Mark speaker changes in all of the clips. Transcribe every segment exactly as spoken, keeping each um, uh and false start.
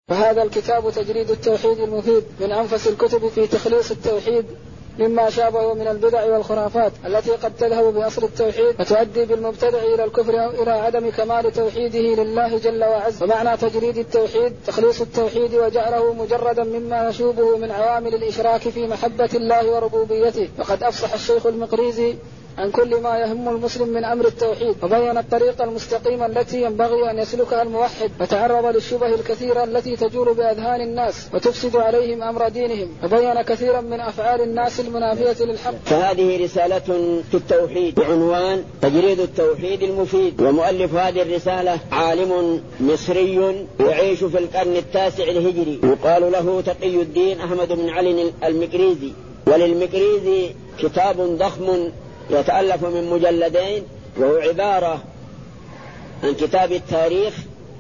Speaker 1: فهذا الكتاب تجريد التوحيد المفيد من أنفس الكتب في تخليص التوحيد مما شابه من البدع والخرافات التي قد تذهب بأصل التوحيد فتؤدي بالمبتدع إلى الكفر أو إلى عدم كمال توحيده لله جل وعز. ومعنى تجريد التوحيد تخليص التوحيد وجعله مجردا مما يشوبه من عوامل الإشراك في محبة الله وربوبيته. وقد أفصح الشيخ المقريزي عن كل ما يهم المسلم من أمر التوحيد وبين الطريقة المستقيمة التي ينبغي أن يسلكها الموحد وتعرض للشبه الكثيرة التي تجول بأذهان الناس وتفسد عليهم أمر دينهم وبين كثيرا من أفعال الناس المنافية للحق.
Speaker 2: فهذه رسالة في التوحيد بعنوان تجريد التوحيد المفيد. ومؤلف هذه الرسالة عالم مصري يعيش في القرن التاسع الهجري يقال له تقي الدين أحمد بن علي المقريزي. وللمقريزي كتاب ضخم يتألف من مجلدين وهو عبارة عن كتاب التاريخ،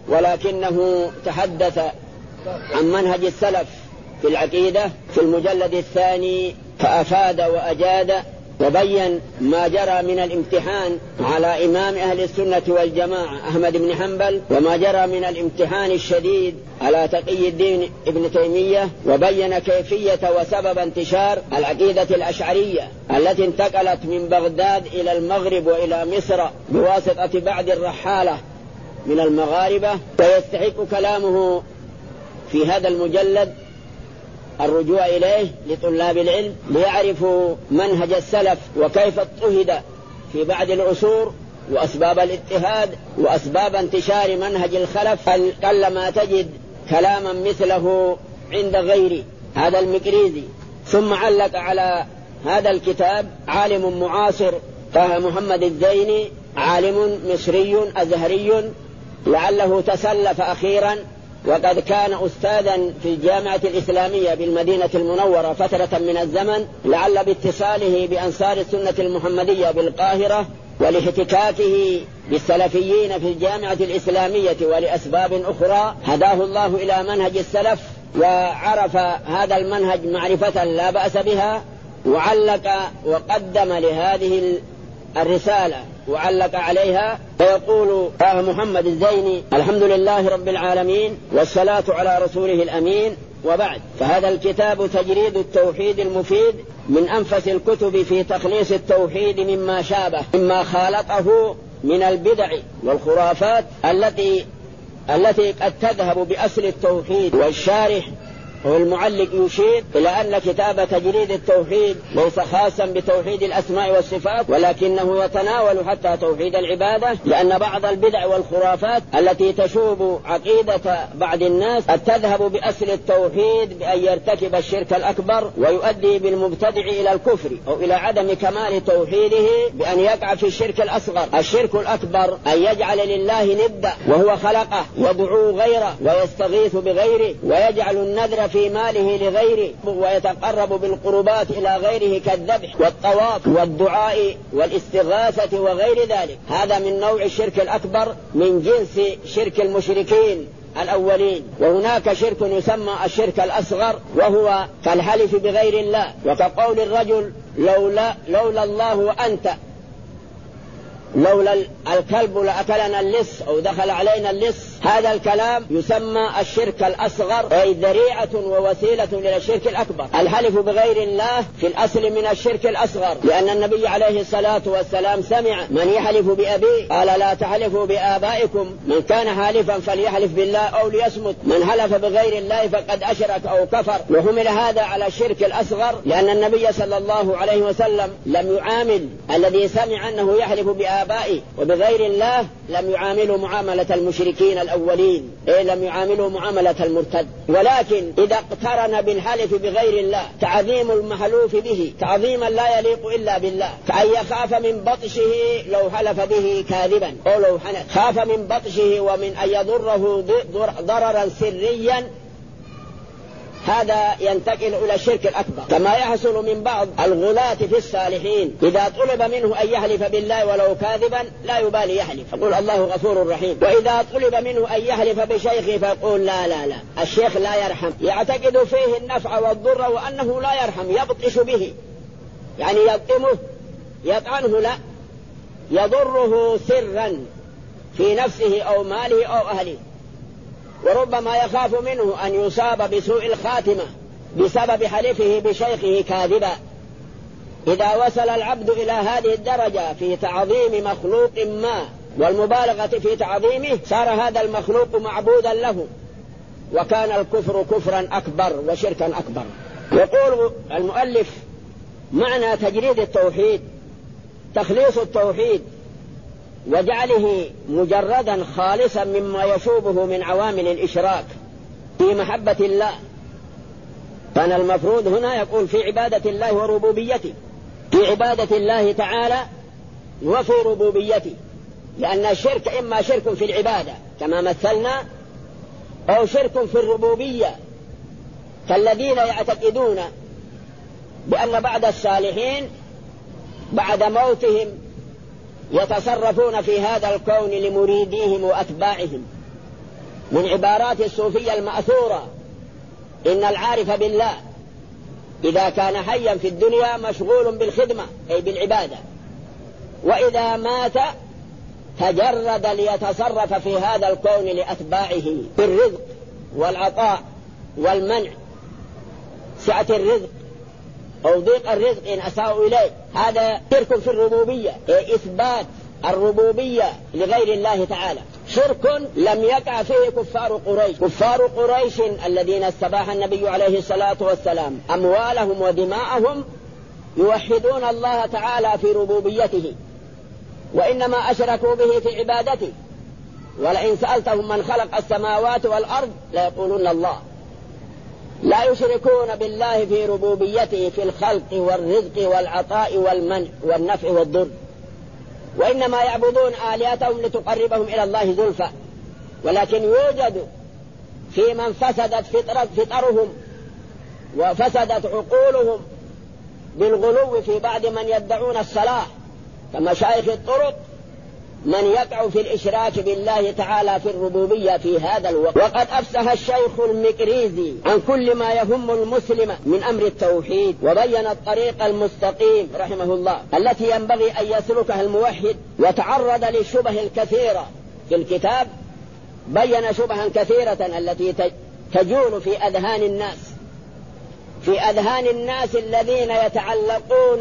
Speaker 2: ولكنه تحدث عن منهج السلف في العقيدة في المجلد الثاني فأفاد وأجاد وبين ما جرى من الامتحان على إمام أهل السنة والجماعة أحمد بن حنبل وما جرى من الامتحان الشديد على تقي الدين ابن تيمية، وبين كيفية وسبب انتشار العقيدة الأشعرية التي انتقلت من بغداد إلى المغرب وإلى مصر بواسطة بعض الرحالة من المغاربة. ويستحق كلامه في هذا المجلد الرجوع إليه لطلاب العلم ليعرفوا منهج السلف وكيف اضطهد في بعض العصور وأسباب الاضطهاد وأسباب انتشار منهج الخلف. قلما تجد كلاما مثله عند غير هذا المقريزي. ثم علق على هذا الكتاب عالم معاصر طه محمد الزيني، عالم مصري أزهري لعله تسلف أخيرا، وقد كان أستاذا في الجامعة الإسلامية بالمدينة المنورة فترة من الزمن، لعل باتصاله بأنصار السنة المحمدية بالقاهرة ولاحتكاكه بالسلفيين في الجامعة الإسلامية ولأسباب أخرى هداه الله إلى منهج السلف وعرف هذا المنهج معرفة لا بأس بها. وعلق وقدم لهذه الرسالة وعلق عليها ويقول طه محمد الزيني: الحمد لله رب العالمين والصلاة على رسوله الأمين، وبعد. فهذا الكتاب تجريد التوحيد المفيد من أنفس الكتب في تخليص التوحيد مما شابه مما خالطه من البدع والخرافات التي التي قد تذهب بأصل التوحيد. والشارح والمعلق يشير إلى أن كتاب تجريد التوحيد ليس خاصا بتوحيد الأسماء والصفات، ولكنه يتناول حتى توحيد العبادة، لأن بعض البدع والخرافات التي تشوب عقيدة بعض الناس قد تذهب بأصل التوحيد بأن يرتكب الشرك الأكبر ويؤدي بالمبتدع إلى الكفر أو إلى عدم كمال توحيده بأن يقع في الشرك الأصغر. الشرك الأكبر أن يجعل لله ندا وهو خلقه ويدعو غيره ويستغيث بغيره ويجعل النذر في ماله لغيره ويتقرب بالقربات إلى غيره كالذبح والطواف والدعاء والاستغاثة وغير ذلك. هذا من نوع الشرك الأكبر من جنس شرك المشركين الأولين. وهناك شرك يسمى الشرك الأصغر وهو كالحلف بغير الله، وكقول الرجل لولا, لولا الله وأنت، لولا الكلب لأكلنا اللص أو دخل علينا اللص. هذا الكلام يسمى الشرك الأصغر، أي ذريعة ووسيلة إلى الشرك الأكبر. الحلف بغير الله في الأصل من الشرك الأصغر، لأن النبي عليه الصلاة والسلام سمع من يحلف بأبيه قال لا تحلفوا بآبائكم، من كان حالفا فليحلف بالله أو ليصمت، من حلف بغير الله فقد أشرك أو كفر. وحمل هذا على الشرك الأصغر لأن النبي صلى الله عليه وسلم لم يعامل الذي سمع أنه يحلف بآبائه وبغير الله، لم يعامله معاملة المشركين الأولين، إيه لم يعامله معاملة المرتد. ولكن إذا اقترن بالحلف بغير الله تعظيم المحلوف به تعظيما لا يليق إلا بالله، كأن يخاف من بطشه لو حلف به كاذبا أو لو حنث، خاف من بطشه ومن أن يضره ضررا سريا، هذا ينتقل إلى الشرك الأكبر. كما يحصل من بعض الغلاة في الصالحين إذا طلب منه أن يحلف بالله ولو كاذبا لا يبالي يحلف، يقول الله غفور رحيم. وإذا طلب منه أن يحلف بشيخه فيقول لا لا لا الشيخ لا يرحم، يعتقد فيه النفع والضر وأنه لا يرحم، يبطش به يعني يطعمه يطعنه، لا يضره سرا في نفسه أو ماله أو أهله. وربما يخاف منه أن يصاب بسوء الخاتمة بسبب حلفه بشيخه كاذبا. إذا وصل العبد إلى هذه الدرجة في تعظيم مخلوق ما والمبالغة في تعظيمه صار هذا المخلوق معبودا له، وكان الكفر كفرا أكبر وشركا أكبر. يقول المؤلف: معنى تجريد التوحيد تخليص التوحيد وجعله مجردا خالصا مما يشوبه من عوامل الإشراك في محبة الله. كان المفروض هنا يقول في عبادة الله وربوبيته، في عبادة الله تعالى وفي ربوبيته، لأن الشرك إما شرك في العبادة كما مثلنا، أو شرك في الربوبية كالذين يعتقدون بأن بعد الصالحين بعد موتهم يتصرفون في هذا الكون لمريديهم وأتباعهم. من عبارات الصوفية المأثورة: إن العارف بالله إذا كان حيا في الدنيا مشغول بالخدمة أي بالعبادة، وإذا مات تجرد ليتصرف في هذا الكون لأتباعه بالرزق والعطاء والمنع، سعة الرزق أو ضيق الرزق إن أساءوا إليه. هذا شرك في الربوبية، إثبات الربوبية لغير الله تعالى. شرك لم يقع فيه كفار قريش. كفار قريش الذين استباح النبي عليه الصلاة والسلام أموالهم ودماءهم يوحدون الله تعالى في ربوبيته، وإنما أشركوا به في عبادته. ولئن سألتهم من خلق السماوات والأرض ليقولون الله. لا يشركون بالله في ربوبيته في الخلق والرزق والعطاء والمنع والنفع والضر، وإنما يعبدون آلهتهم لتقربهم إلى الله زلفى. ولكن يوجد في من فسدت فطرهم وفسدت عقولهم بالغلو في بعض من يدعون الصلاح كمشايخ الطرق من يقع في الإشراك بالله تعالى في الربوبية في هذا الوقت. وقد أفسح الشيخ المكريزي عن كل ما يهم المسلم من أمر التوحيد، وبين الطريق المستقيم رحمه الله التي ينبغي أن يسلكها الموحد، وتعرض للشبه الكثيرة في الكتاب. بين شبها كثيرة التي تجول في أذهان الناس في أذهان الناس الذين يتعلقون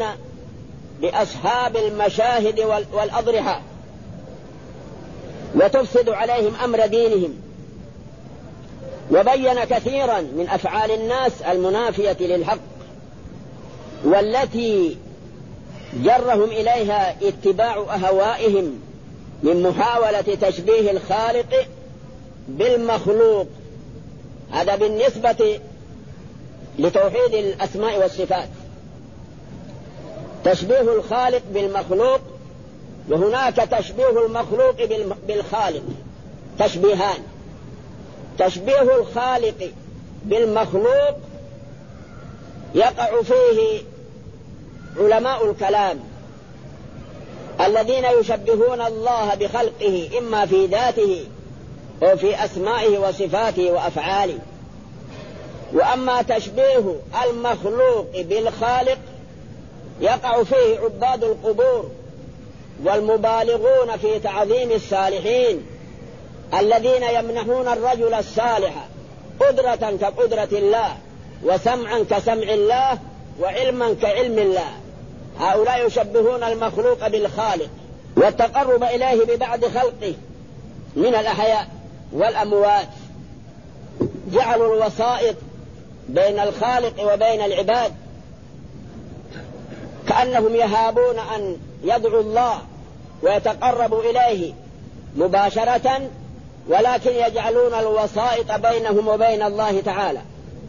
Speaker 2: بأصحاب المشاهد والأضرحة وتفسد عليهم أمر دينهم. وبين كثيرا من أفعال الناس المنافية للحق والتي جرهم إليها اتباع أهوائهم من محاولة تشبيه الخالق بالمخلوق. هذا بالنسبة لتوحيد الأسماء والصفات، تشبيه الخالق بالمخلوق، وهناك تشبيه المخلوق بالخالق، تشبيهان. تشبيه الخالق بالمخلوق يقع فيه علماء الكلام الذين يشبهون الله بخلقه إما في ذاته أو في أسمائه وصفاته وأفعاله. وأما تشبيه المخلوق بالخالق يقع فيه عباد القبور والمبالغون في تعظيم الصالحين الذين يمنحون الرجل الصالح قدرة كقدرة الله، وسمعا كسمع الله، وعلما كعلم الله. هؤلاء يشبهون المخلوق بالخالق، والتقرب إليه ببعض خلقه من الأحياء والأموات. جعلوا الوسائط بين الخالق وبين العباد، كأنهم يهابون أن يدعوا الله ويتقربوا إليه مباشرة، ولكن يجعلون الوسائط بينهم وبين الله تعالى.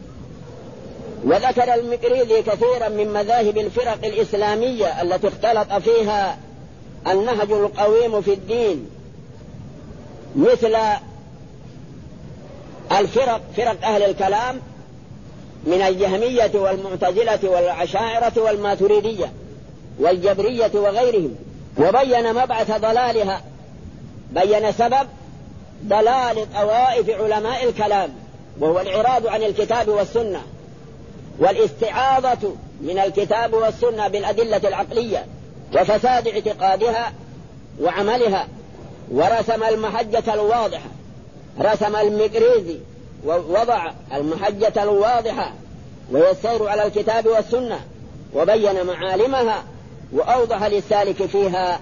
Speaker 2: وذكر المكريزي كثيرا من مذاهب الفرق الإسلامية التي اختلط فيها النهج القويم في الدين، مثل الفرق فرق أهل الكلام من الجهمية والمعتزلة والعشاعرة والماتريدية والجبرية وغيرهم. وبين مبعث ضلالها، بين سبب ضلال طوائف علماء الكلام، وهو الإعراض عن الكتاب والسنة والاستعاضة من الكتاب والسنة بالأدلة العقلية، وفساد اعتقادها وعملها. ورسم المحجة الواضحة رسم المقريزي ووضع المحجة الواضحة وهي السير على الكتاب والسنة، وبين معالمها وأوضح للسالك فيها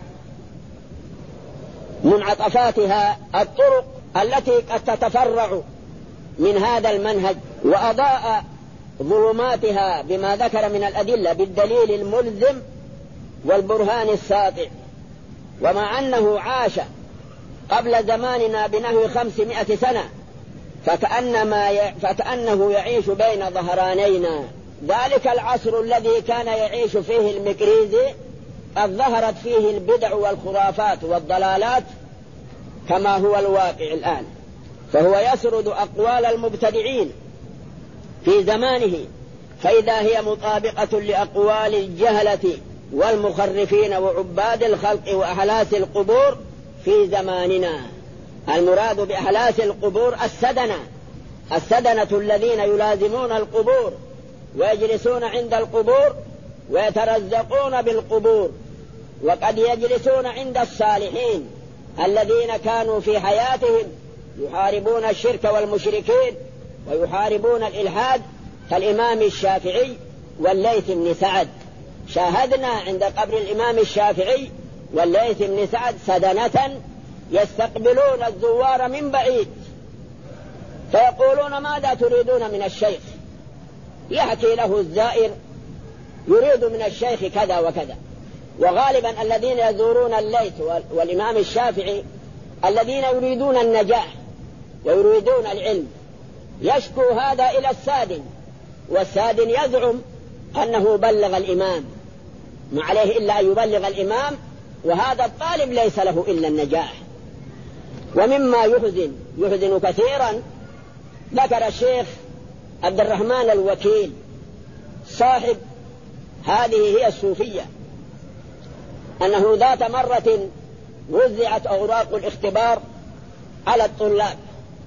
Speaker 2: منعطفاتها الطرق التي قد تتفرع من هذا المنهج، وأضاء ظلماتها بما ذكر من الأدلة بالدليل الملزم والبرهان الساطع. ومع أنه عاش قبل زماننا بنحو خمسمائة سنة فكأنما ي... فكأنه يعيش بين ظهرانينا. ذلك العصر الذي كان يعيش فيه المقريزي قد ظهرت فيه البدع والخرافات والضلالات كما هو الواقع الآن، فهو يسرد أقوال المبتدعين في زمانه، فإذا هي مطابقة لأقوال الجهلة والمخرفين وعباد الخلق وأحلاس القبور في زماننا. المراد بأحلاس القبور السدنة، السدنة الذين يلازمون القبور ويجلسون عند القبور ويترزقون بالقبور، وقد يجلسون عند الصالحين الذين كانوا في حياتهم يحاربون الشرك والمشركين ويحاربون الإلحاد كالإمام الشافعي والليث بن سعد. شاهدنا عند قبر الإمام الشافعي والليث بن سعد سدنة يستقبلون الزوار من بعيد فيقولون ماذا تريدون من الشيخ؟ يحكي له الزائر يريد من الشيخ كذا وكذا. وغالبا الذين يزورون الليث والإمام الشافعي الذين يريدون النجاح ويريدون العلم، يشكو هذا إلى السادن، والسادن يزعم أنه بلغ الإمام، ما عليه إلا أن يبلغ الإمام، وهذا الطالب ليس له إلا النجاح. ومما يحزن يحزن كثيرا ذكر الشيخ عبد الرحمن الوكيل صاحب هذه هي الصوفية أنه ذات مرة وزعت أوراق الاختبار على الطلاب،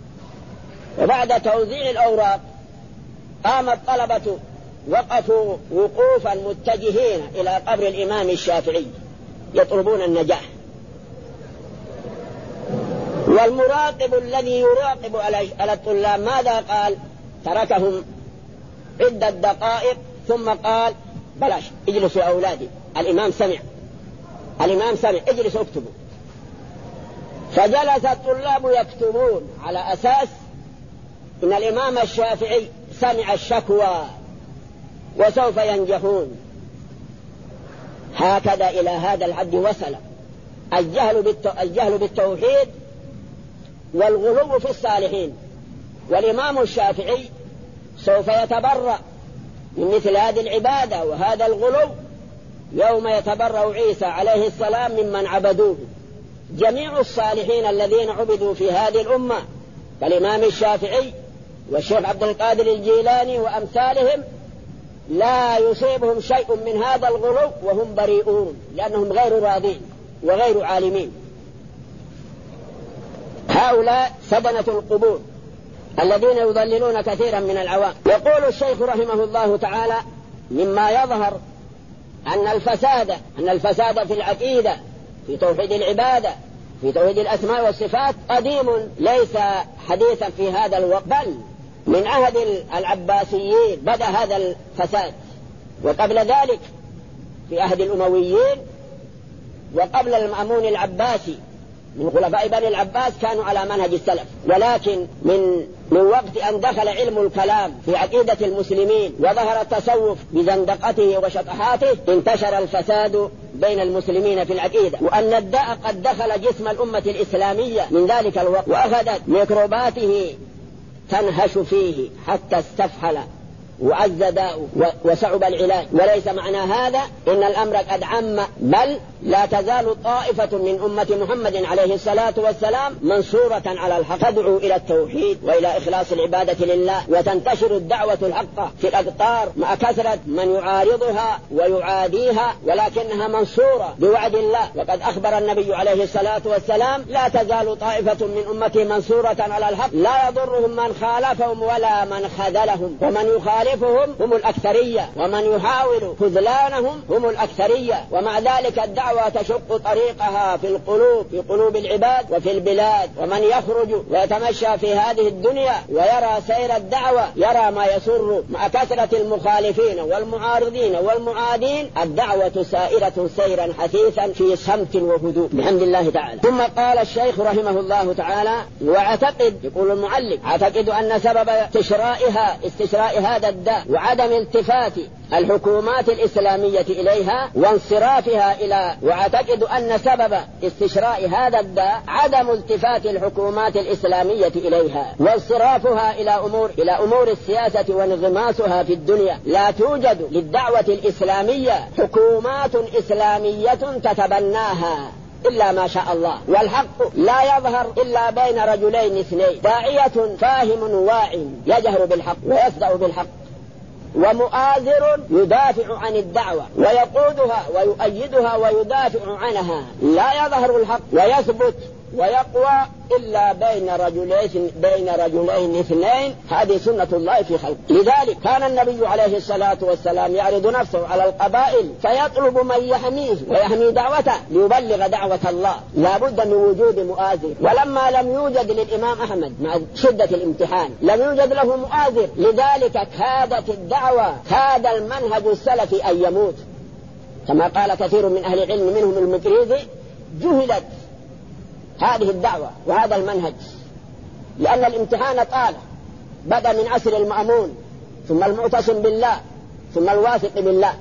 Speaker 2: وبعد توزيع الأوراق قام الطلبة وقفوا وقوفا متجهين إلى قبر الإمام الشافعي يطلبون النجاح، والمراقب الذي يراقب على الطلاب ماذا قال؟ تركهم عدة دقائق ثم قال بلاش اجلسوا أولادي، الإمام سمع الإمام سمع اجلسوا اكتبوا. فجلس الطلاب يكتبون على أساس إن الإمام الشافعي سمع الشكوى وسوف ينجحون. هكذا إلى هذا الحد وصل الجهل, الجهل بالتوحيد والغلو في الصالحين. والإمام الشافعي سوف يتبرأ من مثل هذه العبادة وهذا الغلو يوم يتبرأ عيسى عليه السلام ممن عبدوه. جميع الصالحين الذين عبدوا في هذه الأمة كالإمام الشافعي والشيخ عبد القادر الجيلاني وأمثالهم لا يصيبهم شيء من هذا الغلو وهم بريئون، لأنهم غير راضين وغير عالمين. هؤلاء سدنة القبور الذين يضللون كثيرا من العوام. يقول الشيخ رحمه الله تعالى مما يظهر أن الفساد أن الفساد في العقيدة في توحيد العبادة في توحيد الأسماء والصفات قديم ليس حديثا في هذا الوقت، بل من عهد العباسيين بدأ هذا الفساد، وقبل ذلك في عهد الأمويين، وقبل المأمون العباسي من خلفاء بني العباس كانوا على منهج السلف. ولكن من من وقت أن دخل علم الكلام في عقيدة المسلمين وظهر التصوف بزندقته وشطحاته انتشر الفساد بين المسلمين في العقيدة، وأن الداء قد دخل جسم الأمة الإسلامية من ذلك الوقت، وأخذت ميكروباته تنهش فيه حتى استفحل وعز داؤه وصعب العلاج. وليس معنى هذا إن الأمر قد عم، بل لا تزال طائفة من أمة محمد عليه الصلاة والسلام منصورة على الحق تدعو إلى التوحيد وإلى إخلاص العبادة لله، وتنتشر الدعوة الحق في الأقطار مع كثرة من يعارضها ويعاديها، ولكنها منصورة بوعد الله. وقد أخبر النبي عليه الصلاة والسلام لا تزال طائفة من أمتي منصورة على الحق لا يضرهم من خالفهم ولا من خذلهم، ومن يخالف يعرفهم هم الأكثرية، ومن يحاول خذلانهم هم الأكثرية. ومع ذلك الدعوة تشق طريقها في القلوب، في قلوب العباد وفي البلاد. ومن يخرج ويتمشى في هذه الدنيا ويرى سير الدعوة يرى ما يسر، مع كثرة المخالفين والمعارضين والمعادين الدعوة سائرة سيرا حثيثا في صمت وهدوء بحمد الله تعالى. ثم قال الشيخ رحمه الله تعالى: واعتقد، يقول المعلم، اعتقد أن سبب استشرائها استشراء هذا الداء وعدم التفات الحكومات الإسلامية إليها وانصرافها إلى واعتقد أن سبب استشراء هذا الداء عدم التفات الحكومات الإسلامية إليها وانصرافها إلى أمور إلى أمور السياسة وانغماسها في الدنيا. لا توجد للدعوة الإسلامية حكومات إسلامية تتبناها إلا ما شاء الله، والحق لا يظهر إلا بين رجلين اثنين: داعية فاهم واع يجهر بالحق ويصدع بالحق، ومؤازر يدافع عن الدعوة ويقودها ويؤيدها ويدافع عنها. لا يظهر الحق ويثبت ويقوى إلا بين رجلين بين رجلين اثنين. هذه سنة الله في خلقه. لذلك كان النبي عليه الصلاة والسلام يعرض نفسه على القبائل فيطلب من يحميه ويحمي دعوته ليبلغ دعوة الله. لا بد من وجود مؤازر، ولما لم يوجد للإمام أحمد مع شدة الامتحان لم يوجد له مؤازر، لذلك كادت الدعوة كاد المنهج السلفي أن يموت، كما قال كثير من أهل العلم منهم المقريزي: جهلت هذه الدعوة وهذا المنهج، لأن الامتحان طال، بدأ من عصر المأمون ثم المعتصم بالله ثم الواثق بالله.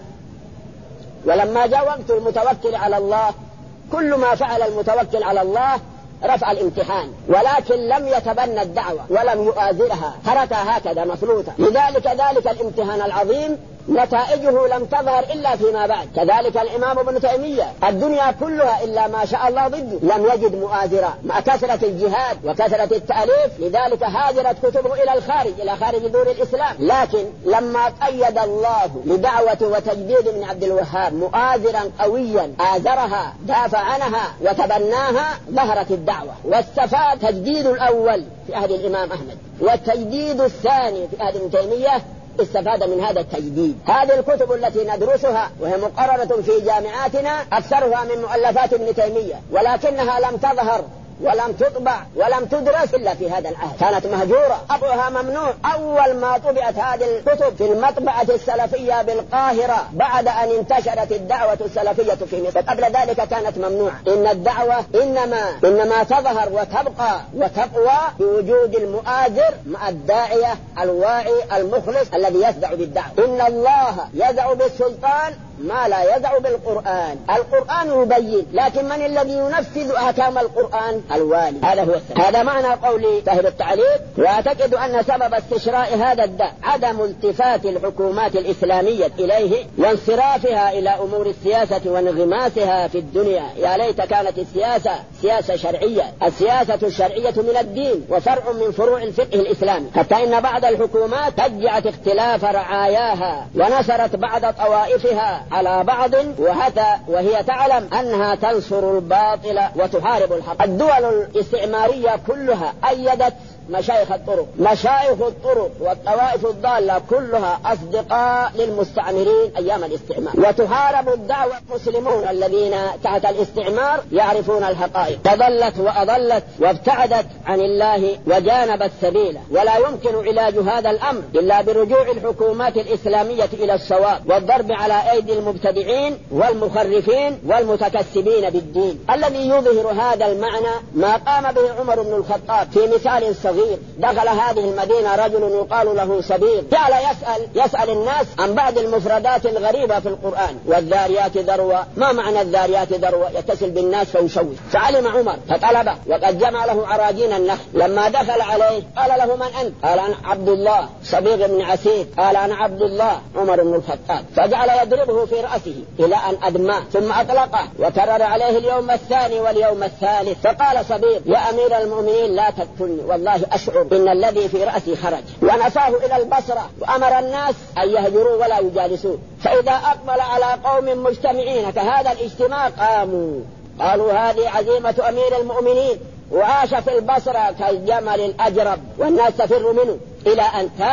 Speaker 2: ولما جاء وقت المتوكل على الله كل ما فعل المتوكل على الله رفع الامتحان، ولكن لم يتبنى الدعوة ولم يؤازرها، تركها هكذا مفلوتة. لذلك ذلك الامتحان العظيم نتائجه لم تظهر إلا فيما بعد. كذلك الإمام ابن تيمية الدنيا كلها إلا ما شاء الله ضده، لم يجد مؤازرا مع كثرة الجهاد وكثرة التأليف، لذلك هاجرت كتبه إلى الخارج إلى خارج دور الإسلام. لكن لما قيد الله لدعوة وتجديد ابن عبد الوهاب مؤازرا قويا آزرها دافع عنها وتبناها ظهرت الدعوة. واستفاد تجديد الأول في عهد الإمام أحمد والتجديد الثاني في عهد ابن تيمية، استفاد من هذا التجديد. هذه الكتب التي ندرسها وهي مقررة في جامعاتنا أكثرها من مؤلفات ابن تيمية، ولكنها لم تظهر ولم تطبع ولم تدرس إلا في هذا العهد، كانت مهجورة، طبعها ممنوع. أول ما طبعت هذه الكتب في المطبعة السلفية بالقاهرة بعد أن انتشرت الدعوة السلفية في مصر، قبل ذلك كانت ممنوعة. إن الدعوة إنما إنما تظهر وتبقى وتقوى بوجود المؤازر مع الداعية الواعي المخلص الذي يسدع بالدعوة. إن الله يدعو بالسلطان ما لا يدعو بالقرآن. القرآن يبين، لكن من الذي ينفذ أحكام القرآن؟ الوالي. هذا هو السبب. هذا معنى قولي صاحب التعليق: واعتقد أن سبب استشراء هذا الداء عدم التفات الحكومات الإسلامية إليه وانصرافها إلى أمور السياسة وانغماسها في الدنيا. يا ليت كانت السياسة سياسة شرعية. السياسة الشرعية من الدين وفرع من فروع الفقه الإسلامي، حتى إن بعض الحكومات تجعت اختلاف رعاياها ونصرت بعض طوائفها على بعض، وحتى وهي تعلم أنها تنصر الباطل وتحارب الحق. الدول الاستعمارية كلها أيدت مشايخ الطرق، مشايخ الطرق والطوائف الضالة كلها أصدقاء للمستعمرين أيام الاستعمار، وتحارب الدعوة. المسلمون الذين تحت الاستعمار يعرفون الحقائق، فضلت وأضلت وابتعدت عن الله وجانبت سبيله. ولا يمكن علاج هذا الأمر إلا برجوع الحكومات الإسلامية إلى الصواب والضرب على أيدي المبتدعين والمخرفين والمتكسبين بالدين. الذي يظهر هذا المعنى ما قام به عمر بن الخطاب في مثال صغير. دخل هذه المدينة رجل يقال له صبيغ، جعل يسأل يسأل الناس عن بعض المفردات الغريبة في القرآن. والذاريات ذروة، ما معنى الذاريات ذروة؟ يتصل بالناس فيشوش. فعلم عمر فطلبه، وقد جمع له عراجين النخل. لما دخل عليه قال له: من أنت؟ قال: أنا عبد الله صبيغ بن عسير. قال: أنا عبد الله عمر بن الخطاب. فجعل يضربه في رأسه إلى أن أدماه، ثم أطلقه وكرر عليه اليوم الثاني واليوم الثالث. فقال صبيغ: يا أمير المؤمنين لا تقتلني، والله أشعر إن الذي في رأسي خرج. ونفاه إلى البصرة وأمر الناس أن يهجروا ولا يجالسوه. فإذا أقبل على قوم مجتمعين كهذا الاجتماع قاموا، قالوا: هذه عزيمة أمير المؤمنين. وعاش في البصرة كالجمل الأجرب والناس تفر منه، إلى أن تاب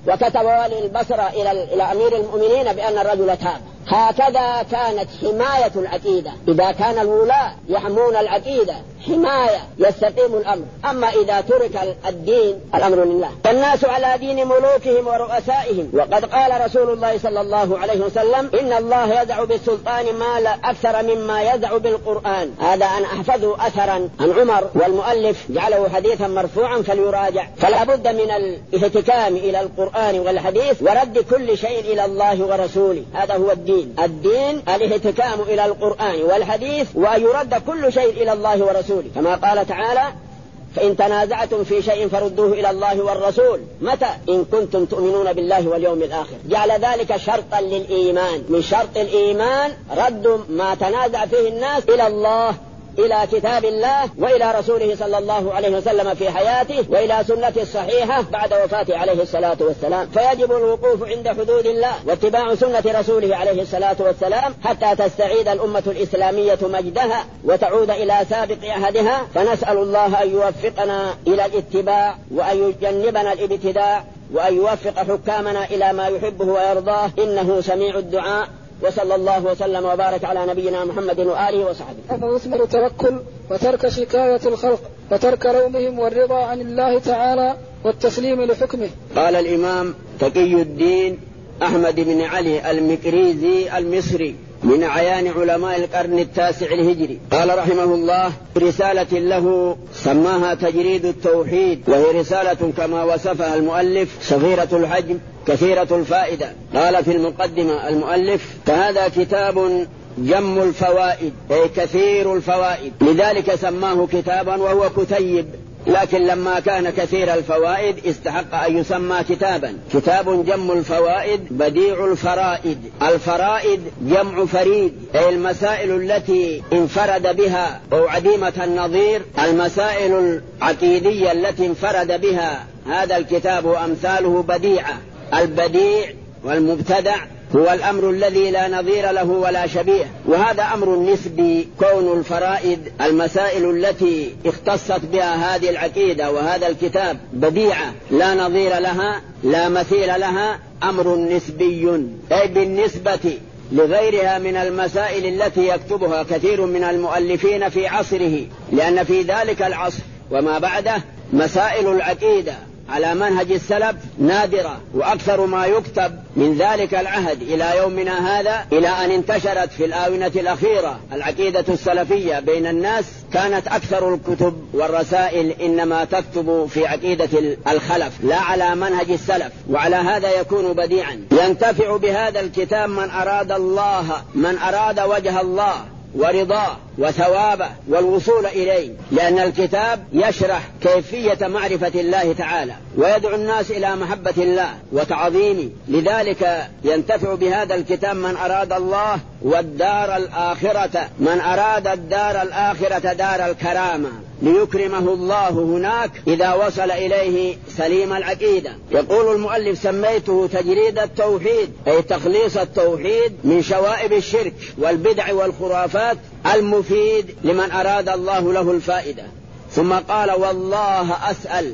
Speaker 2: وكتب والي البصرة إلى إلى أمير المؤمنين بأن الرجل تاب. هكذا كانت حماية العقيدة. إذا كان الولاة يحمون العقيدة حماية يستقيم الأمر. أما إذا ترك الدين الأمر لله. فالناس على دين ملوكهم ورؤسائهم. وقد قال رسول الله صلى الله عليه وسلم إن الله يدع بالسلطان ما لا أكثر مما يدع بالقرآن. هذا أنا أحفظه أثرا عن عمر، والمؤلف جعله حديثا مرفوعا فليراجع. فلا بد من الاهتكام إلى القرآن والحديث ورد كل شيء إلى الله ورسوله. هذا هو الدين. الدين الاهتكام إلى القرآن والحديث ويرد كل شيء إلى الله ورسوله، كما قال تعالى فإن تنازعتم في شيء فردوه إلى الله والرسول. متى؟ إن كنتم تؤمنون بالله واليوم الآخر. جعل ذلك شرطا للإيمان. من شرط الإيمان رد ما تنازع فيه الناس إلى الله، إلى كتاب الله وإلى رسوله صلى الله عليه وسلم في حياته، وإلى سنته الصحيحة بعد وفاته عليه الصلاة والسلام. فيجب الوقوف عند حدود الله واتباع سنة رسوله عليه الصلاة والسلام حتى تستعيد الأمة الإسلامية مجدها وتعود إلى سابق عهدها. فنسأل الله أن يوفقنا إلى الاتباع وأن يجنبنا الابتداع وأن يوفق حكامنا إلى ما يحبه ويرضاه، إنه سميع الدعاء. وصلى الله وسلم وبارك على نبينا محمد وآله وصحبه.
Speaker 1: هذا يثمر التوكل وترك شكاية الخلق وترك لومهم والرضا عن الله تعالى والتسليم لحكمه.
Speaker 2: قال الإمام تقي الدين أحمد بن علي المكريزي المصري من أعيان علماء القرن التاسع الهجري، قال رحمه الله رسالة له سماها تجريد التوحيد، وهي رسالة كما وصفها المؤلف صغيرة الحجم كثيرة الفائدة. قال في المقدمة المؤلف فهذا كتاب جم الفوائد أي كثير الفوائد، لذلك سماه كتابا وهو كتيب، لكن لما كان كثير الفوائد استحق أن يسمى كتابا. كتاب جم الفوائد بديع الفرائد. الفرائد جمع فريد أي المسائل التي انفرد بها أو عديمة النظير، المسائل العقيدية التي انفرد بها هذا الكتاب وأمثاله بديعة. البديع والمبتدع هو الأمر الذي لا نظير له ولا شبيه، وهذا أمر نسبي. كون الفرائد المسائل التي اختصت بها هذه العقيدة وهذا الكتاب بديعة لا نظير لها لا مثيل لها، أمر نسبي أي بالنسبة لغيرها من المسائل التي يكتبها كثير من المؤلفين في عصره، لأن في ذلك العصر وما بعده مسائل العقيدة على منهج السلف نادرة، وأكثر ما يكتب من ذلك العهد إلى يومنا هذا إلى أن انتشرت في الآونة الأخيرة العقيدة السلفية بين الناس، كانت أكثر الكتب والرسائل إنما تكتب في عقيدة الخلف لا على منهج السلف، وعلى هذا يكون بديعا. ينتفع بهذا الكتاب من أراد الله من أراد وجه الله ورضاه وثوابه والوصول إليه، لأن الكتاب يشرح كيفية معرفة الله تعالى ويدعو الناس إلى محبة الله وتعظيمه. لذلك ينتفع بهذا الكتاب من أراد الله والدار الآخرة، من أراد الدار الآخرة دار الكرامة ليكرمه الله هناك إذا وصل إليه سليم العقيدة. يقول المؤلف سميته تجريد التوحيد أي تخليص التوحيد من شوائب الشرك والبدع والخرافات المفيد لمن أراد الله له الفائدة. ثم قال والله أسأل،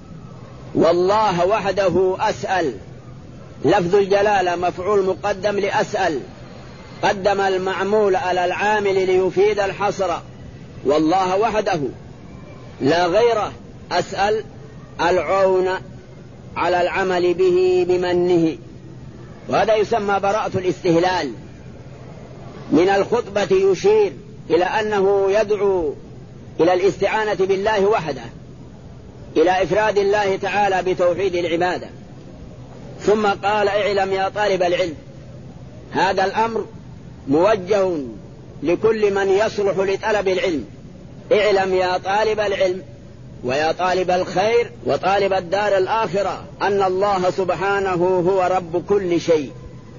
Speaker 2: والله وحده أسأل. لفظ الجلالة مفعول مقدم لأسأل، قدم المعمول على العامل ليفيد الحصر. والله وحده لا غيره أسأل العون على العمل به بمنه، وهذا يسمى براءة الاستهلال. من الخطبة يشير إلى أنه يدعو إلى الاستعانة بالله وحده، إلى إفراد الله تعالى بتوحيد العبادة. ثم قال اعلم يا طالب العلم، هذا الأمر موجه لكل من يصلح لطلب العلم. اعلم يا طالب العلم ويا طالب الخير وطالب الدار الآخرة أن الله سبحانه هو رب كل شيء،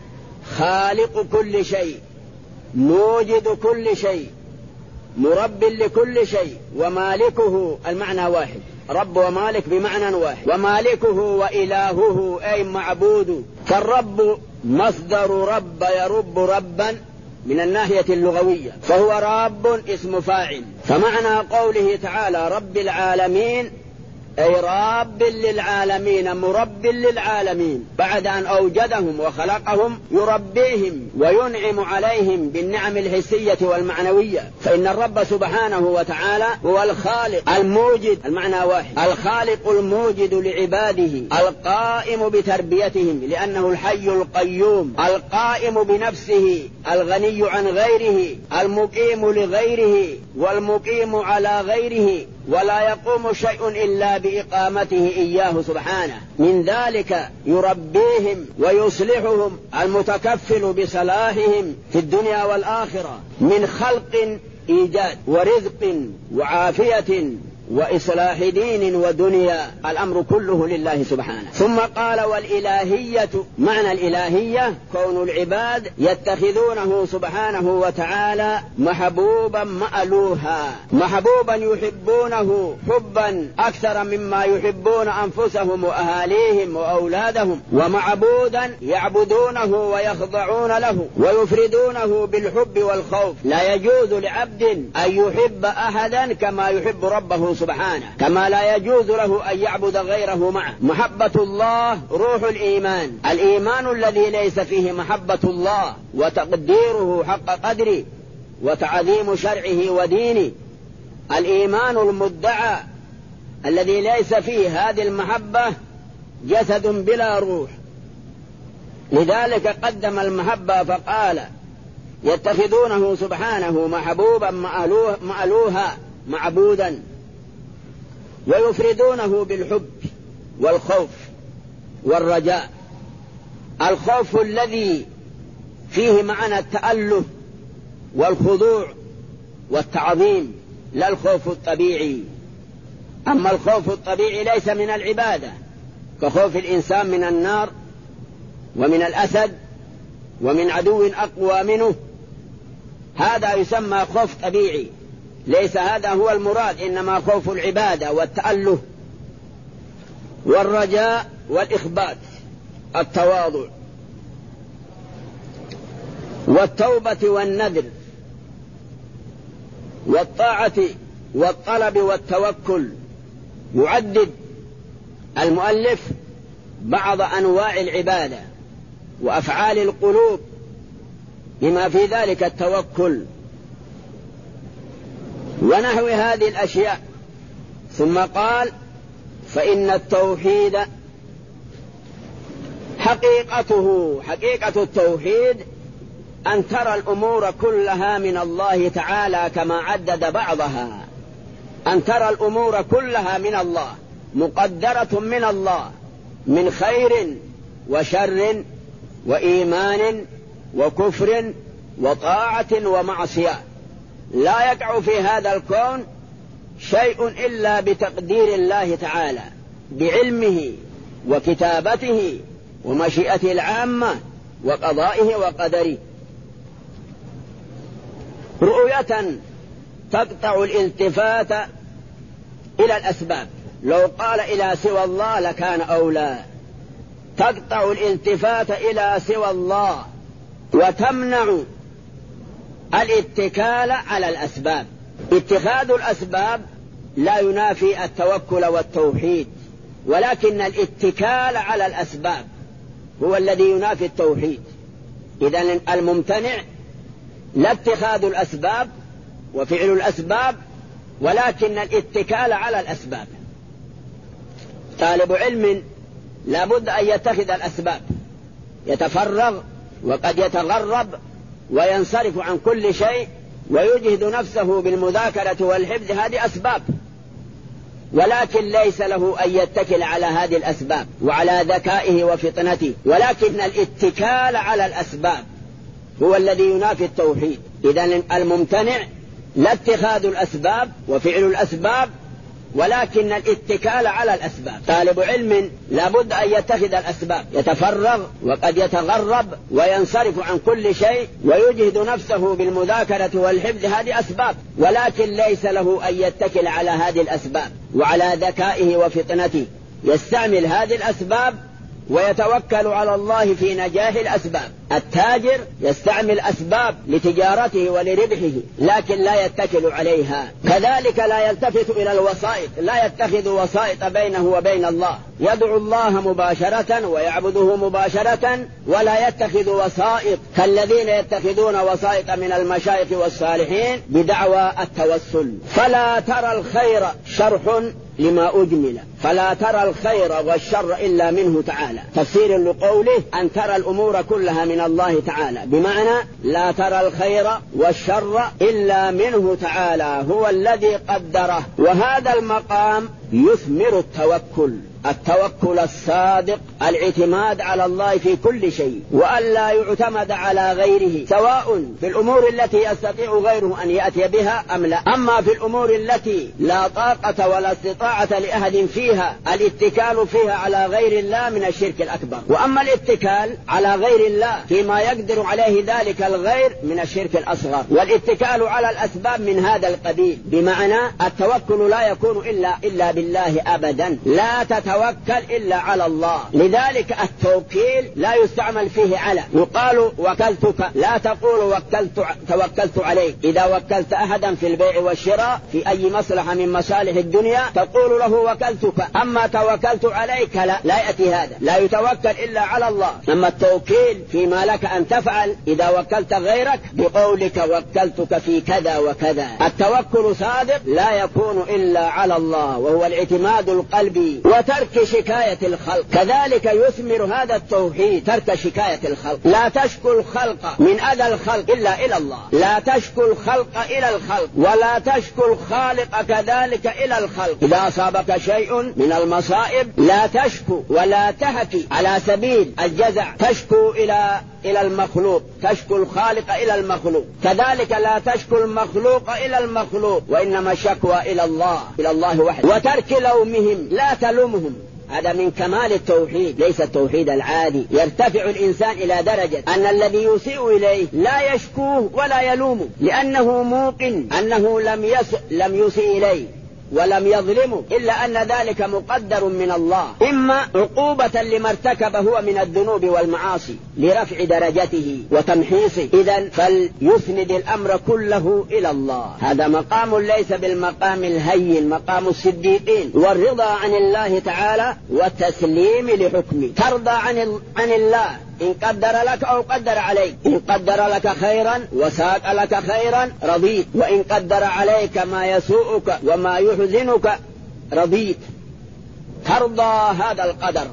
Speaker 2: خالق كل شيء، موجد كل شيء، مرب لكل شيء، ومالكه. المعنى واحد، رب ومالك بمعنى واحد، ومالكه وإلهه أي معبود. فالرب مصدر رب يرب ربا من الناحية اللغوية، فهو رب اسم فاعل. فمعنى قوله تعالى رب العالمين أي راب للعالمين مرب للعالمين، بعد أن أوجدهم وخلقهم يربيهم وينعم عليهم بالنعم الحسية والمعنوية. فإن الرب سبحانه وتعالى هو الخالق الموجد، المعنى واحد، الخالق الموجد لعباده القائم بتربيتهم، لأنه الحي القيوم القائم بنفسه الغني عن غيره المقيم لغيره والمقيم على غيره، ولا يقوم شيء إلا بإقامته إياه سبحانه. من ذلك يربيهم ويصلحهم المتكفل بصلاحهم في الدنيا والآخرة من خلق إيجاد ورزق وعافية وإصلاح دين ودنيا، الأمر كله لله سبحانه. ثم قال والإلهية، معنى الإلهية كون العباد يتخذونه سبحانه وتعالى محبوبا مألوها، محبوبا يحبونه حبا أكثر مما يحبون أنفسهم وأهاليهم وأولادهم، ومعبودا يعبدونه ويخضعون له ويفردونه بالحب والخوف. لا يجوز لعبد أن يحب أحدا كما يحب ربه سبحانه، كما لا يجوز له أن يعبد غيره معه. محبة الله روح الإيمان، الإيمان الذي ليس فيه محبة الله وتقديره حق قدره وتعظيم شرعه ودينه، الإيمان المدعى الذي ليس فيه هذه المحبة جسد بلا روح. لذلك قدم المحبة فقال يتخذونه سبحانه محبوبا مألوه مألوها معبودا، ويفردونه بالحب والخوف والرجاء. الخوف الذي فيه معنى التأله والخضوع والتعظيم، لا الخوف الطبيعي. أما الخوف الطبيعي ليس من العبادة، كخوف الإنسان من النار ومن الأسد ومن عدو أقوى منه، هذا يسمى خوف طبيعي، ليس هذا هو المراد، إنما خوف العبادة والتأله والرجاء والإخبات، التواضع والتوبة والنذر والطاعة والطلب والتوكل. يعدد المؤلف بعض أنواع العبادة وأفعال القلوب بما في ذلك التوكل ونحو هذه الأشياء. ثم قال فإن التوحيد حقيقته، حقيقة التوحيد أن ترى الأمور كلها من الله تعالى كما عدد بعضها، أن ترى الأمور كلها من الله، مقدرة من الله، من خير وشر وإيمان وكفر وطاعة ومعصية. لا يقع في هذا الكون شيء إلا بتقدير الله تعالى، بعلمه وكتابته ومشيئته العامة وقضائه وقدره. رؤية تقطع الالتفات إلى الأسباب، لو قال إلى سوى الله لكان أولى. تقطع الالتفات إلى سوى الله وتمنع الاتكال على الأسباب. اتخاذ الأسباب لا ينافي التوكل والتوحيد، ولكن الاتكال على الأسباب هو الذي ينافي التوحيد. إذن الممتنع لا اتخاذ الأسباب وفعل الأسباب، ولكن الاتكال على الأسباب. طالب علم لا بد أن يتخذ الأسباب، يتفرغ وقد يتغرب وينصرف عن كل شيء ويجهد نفسه بالمذاكرة والحفظ، هذه أسباب، ولكن ليس له أن يتكل على هذه الأسباب وعلى ذكائه وفطنته، ولكن الاتكال على الأسباب هو الذي ينافي التوحيد. إذن الممتنع لا اتخاذ الأسباب وفعل الأسباب، ولكن الاتكال على الأسباب. طالب علم لا بد أن يتخذ الأسباب، يتفرغ وقد يتغرب وينصرف عن كل شيء ويجهد نفسه بالمذاكرة والحفظ، هذه أسباب، ولكن ليس له أن يتكل على هذه الأسباب وعلى ذكائه وفطنته. يستعمل هذه الأسباب ويتوكل على الله في نجاح الأسباب. التاجر يستعمل أسباب لتجارته ولربحه لكن لا يتكل عليها. كذلك لا يلتفت إلى الوسائط، لا يتخذ وسائط بينه وبين الله، يدعو الله مباشرة ويعبده مباشرة ولا يتخذ وسائط كالذين يتخذون وسائط من المشايخ والصالحين بدعوى التوسل. فلا ترى الخير شرح لما أجمل، فلا ترى الخير والشر إلا منه تعالى، تفسير لقوله أن ترى الأمور كلها من الله تعالى، بمعنى لا ترى الخير والشر إلا منه تعالى، هو الذي قدره. وهذا المقام يثمر التوكل، التوكل الصادق، الاعتماد على الله في كل شيء وأن لا يعتمد على غيره، سواء في الأمور التي يستطيع غيره أن يأتي بها أم لا. أما في الأمور التي لا طاقة ولا استطاعة لأحد فيها الاتكال فيها على غير الله من الشرك الأكبر. وأما الاتكال على غير الله فيما يقدر عليه ذلك الغير من الشرك الأصغر. والاتكال على الأسباب من هذا القبيل، بمعنى التوكل لا يكون إلا إلا بالله أبدا، لا تتوكل إلا على الله. لذلك التوكيل لا يستعمل فيه على، يقال وكلتك، لا تقول وكلت توكلت عليك. إذا وكلت أحدا في البيع والشراء في أي مصلحة من مصالح الدنيا تقول له وكلتك، أما توكلت عليك لا, لا يأتي هذا، لا يتوكل إلا على الله. أما التوكيل فيما لك أن تفعل إذا وكلت غيرك بقولك وكلتك في كذا وكذا. التوكل صادق لا يكون إلا على الله، وهو الاعتماد القلبي وترك شكاية الخلق. كذلك يثمر هذا التوحيد ترك شكاية الخلق، لا تشكو الخلق من أذى الخلق إلا إلى الله، لا تشكو الخلق إلى الخلق ولا تشكو الخالق كذلك إلى الخلق. إذا أصابك شيء من المصائب لا تشكو ولا تهكي على سبيل الجزع، تشكو إلى إلى المخلوق، تشكو الخالق إلى المخلوق. كذلك لا تشكو المخلوق إلى المخلوق، وإنما الشكوى إلى الله، إلى الله وحده. وترك لومهم، لا تلومهم، هذا من كمال التوحيد، ليس التوحيد العادي. يرتفع الإنسان إلى درجة أن الذي يسيء إليه لا يشكوه ولا يلومه، لأنه موقن أنه لم يس لم يسيء إليه ولم يظلمه، إلا أن ذلك مقدر من الله، إما عقوبة لما ارتكب هو من الذنوب والمعاصي لرفع درجته وتمحيصه. إذن فليسند الأمر كله إلى الله. هذا مقام ليس بالمقام الهين، مقام الصديقين، والرضا عن الله تعالى والتسليم لحكمه. ترضى عن, عن الله إن قدر لك أو قدر عليك، إن قدر لك خيرا وساق لك خيرا رضيت، وإن قدر عليك ما يسوءك وما يحزنك رضيت. ترضى هذا القدر،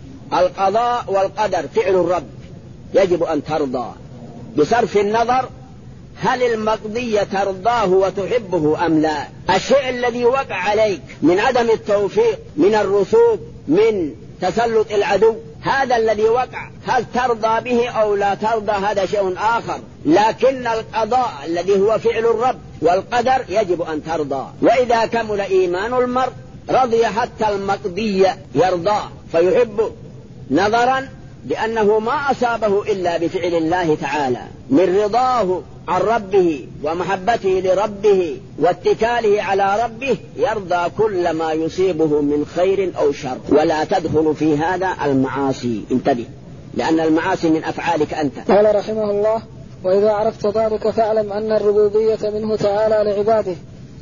Speaker 2: القضاء والقدر فعل الرب، يجب أن ترضى بصرف النظر هل المقضي ترضاه وتحبه أم لا. الشيء الذي وقع عليك من عدم التوفيق، من الرسوب، من تسلط العدو، هذا الذي وقع هل ترضى به أو لا ترضى هذا شيء آخر، لكن القضاء الذي هو فعل الرب والقدر يجب أن ترضى. وإذا كمل إيمان المرء رضي حتى المقضي يرضى فيحب، نظرا لأنه ما أصابه إلا بفعل الله تعالى، من رضاه عن ربه ومحبته لربه واتكاله على ربه يرضى كل ما يصيبه من خير أو شر. ولا تدخل في هذا المعاصي، انتبه، لأن المعاصي من أفعالك أنت.
Speaker 1: قال رحمه الله: وإذا عرفت ذلك فاعلم أن الربوبية منه تعالى لعباده،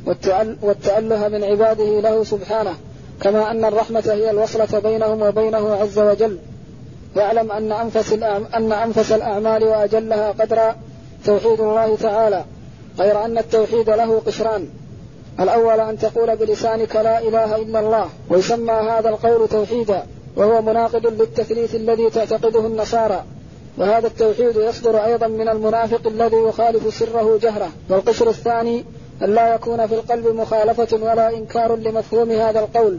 Speaker 1: والتأله من عباده له سبحانه، كما أن الرحمة هي الوصلة بينهم وبينه عز وجل. واعلم أن أنفس, أن أنفس الأعمال وأجلها قدرا توحيد الله تعالى، غير أن التوحيد له قشران: الأول أن تقول بلسانك لا إله إلا الله، ويسمى هذا القول توحيدا، وهو مناقض للتثليث الذي تعتقده النصارى. وهذا التوحيد يصدر أيضا من المنافق الذي يخالف سره جهره. والقشر الثاني أن لا يكون في القلب مخالفة ولا إنكار لمفهوم هذا القول،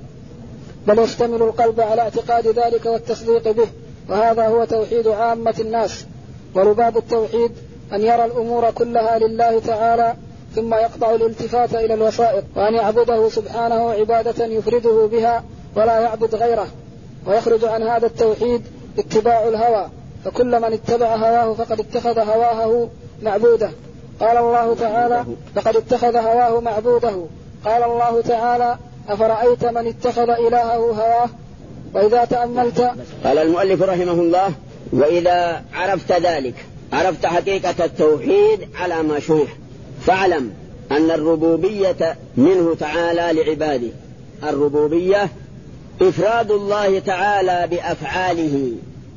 Speaker 1: بل يشتمل القلب على اعتقاد ذلك والتصديق به، وهذا هو توحيد عامة الناس. ولباب التوحيد أن يرى الأمور كلها لله تعالى، ثم يقطع الالتفات إلى الوسائط، وأن يعبده سبحانه عبادة يفرده بها ولا يعبد غيره. ويخرج عن هذا التوحيد اتباع الهوى، فكل من اتبع هواه فقد اتخذ هواه معبوده. قال الله تعالى: فقد اتخذ هواه معبوده. قال الله تعالى: أفرأيت من اتخذ إلهه هواه. وإذا تأملت.
Speaker 2: قال المؤلف رحمه الله: وإذا عرفت ذلك عرفت حقيقة التوحيد على ما شرح، فاعلم أن الربوبية منه تعالى لعباده. الربوبية إفراد الله تعالى بأفعاله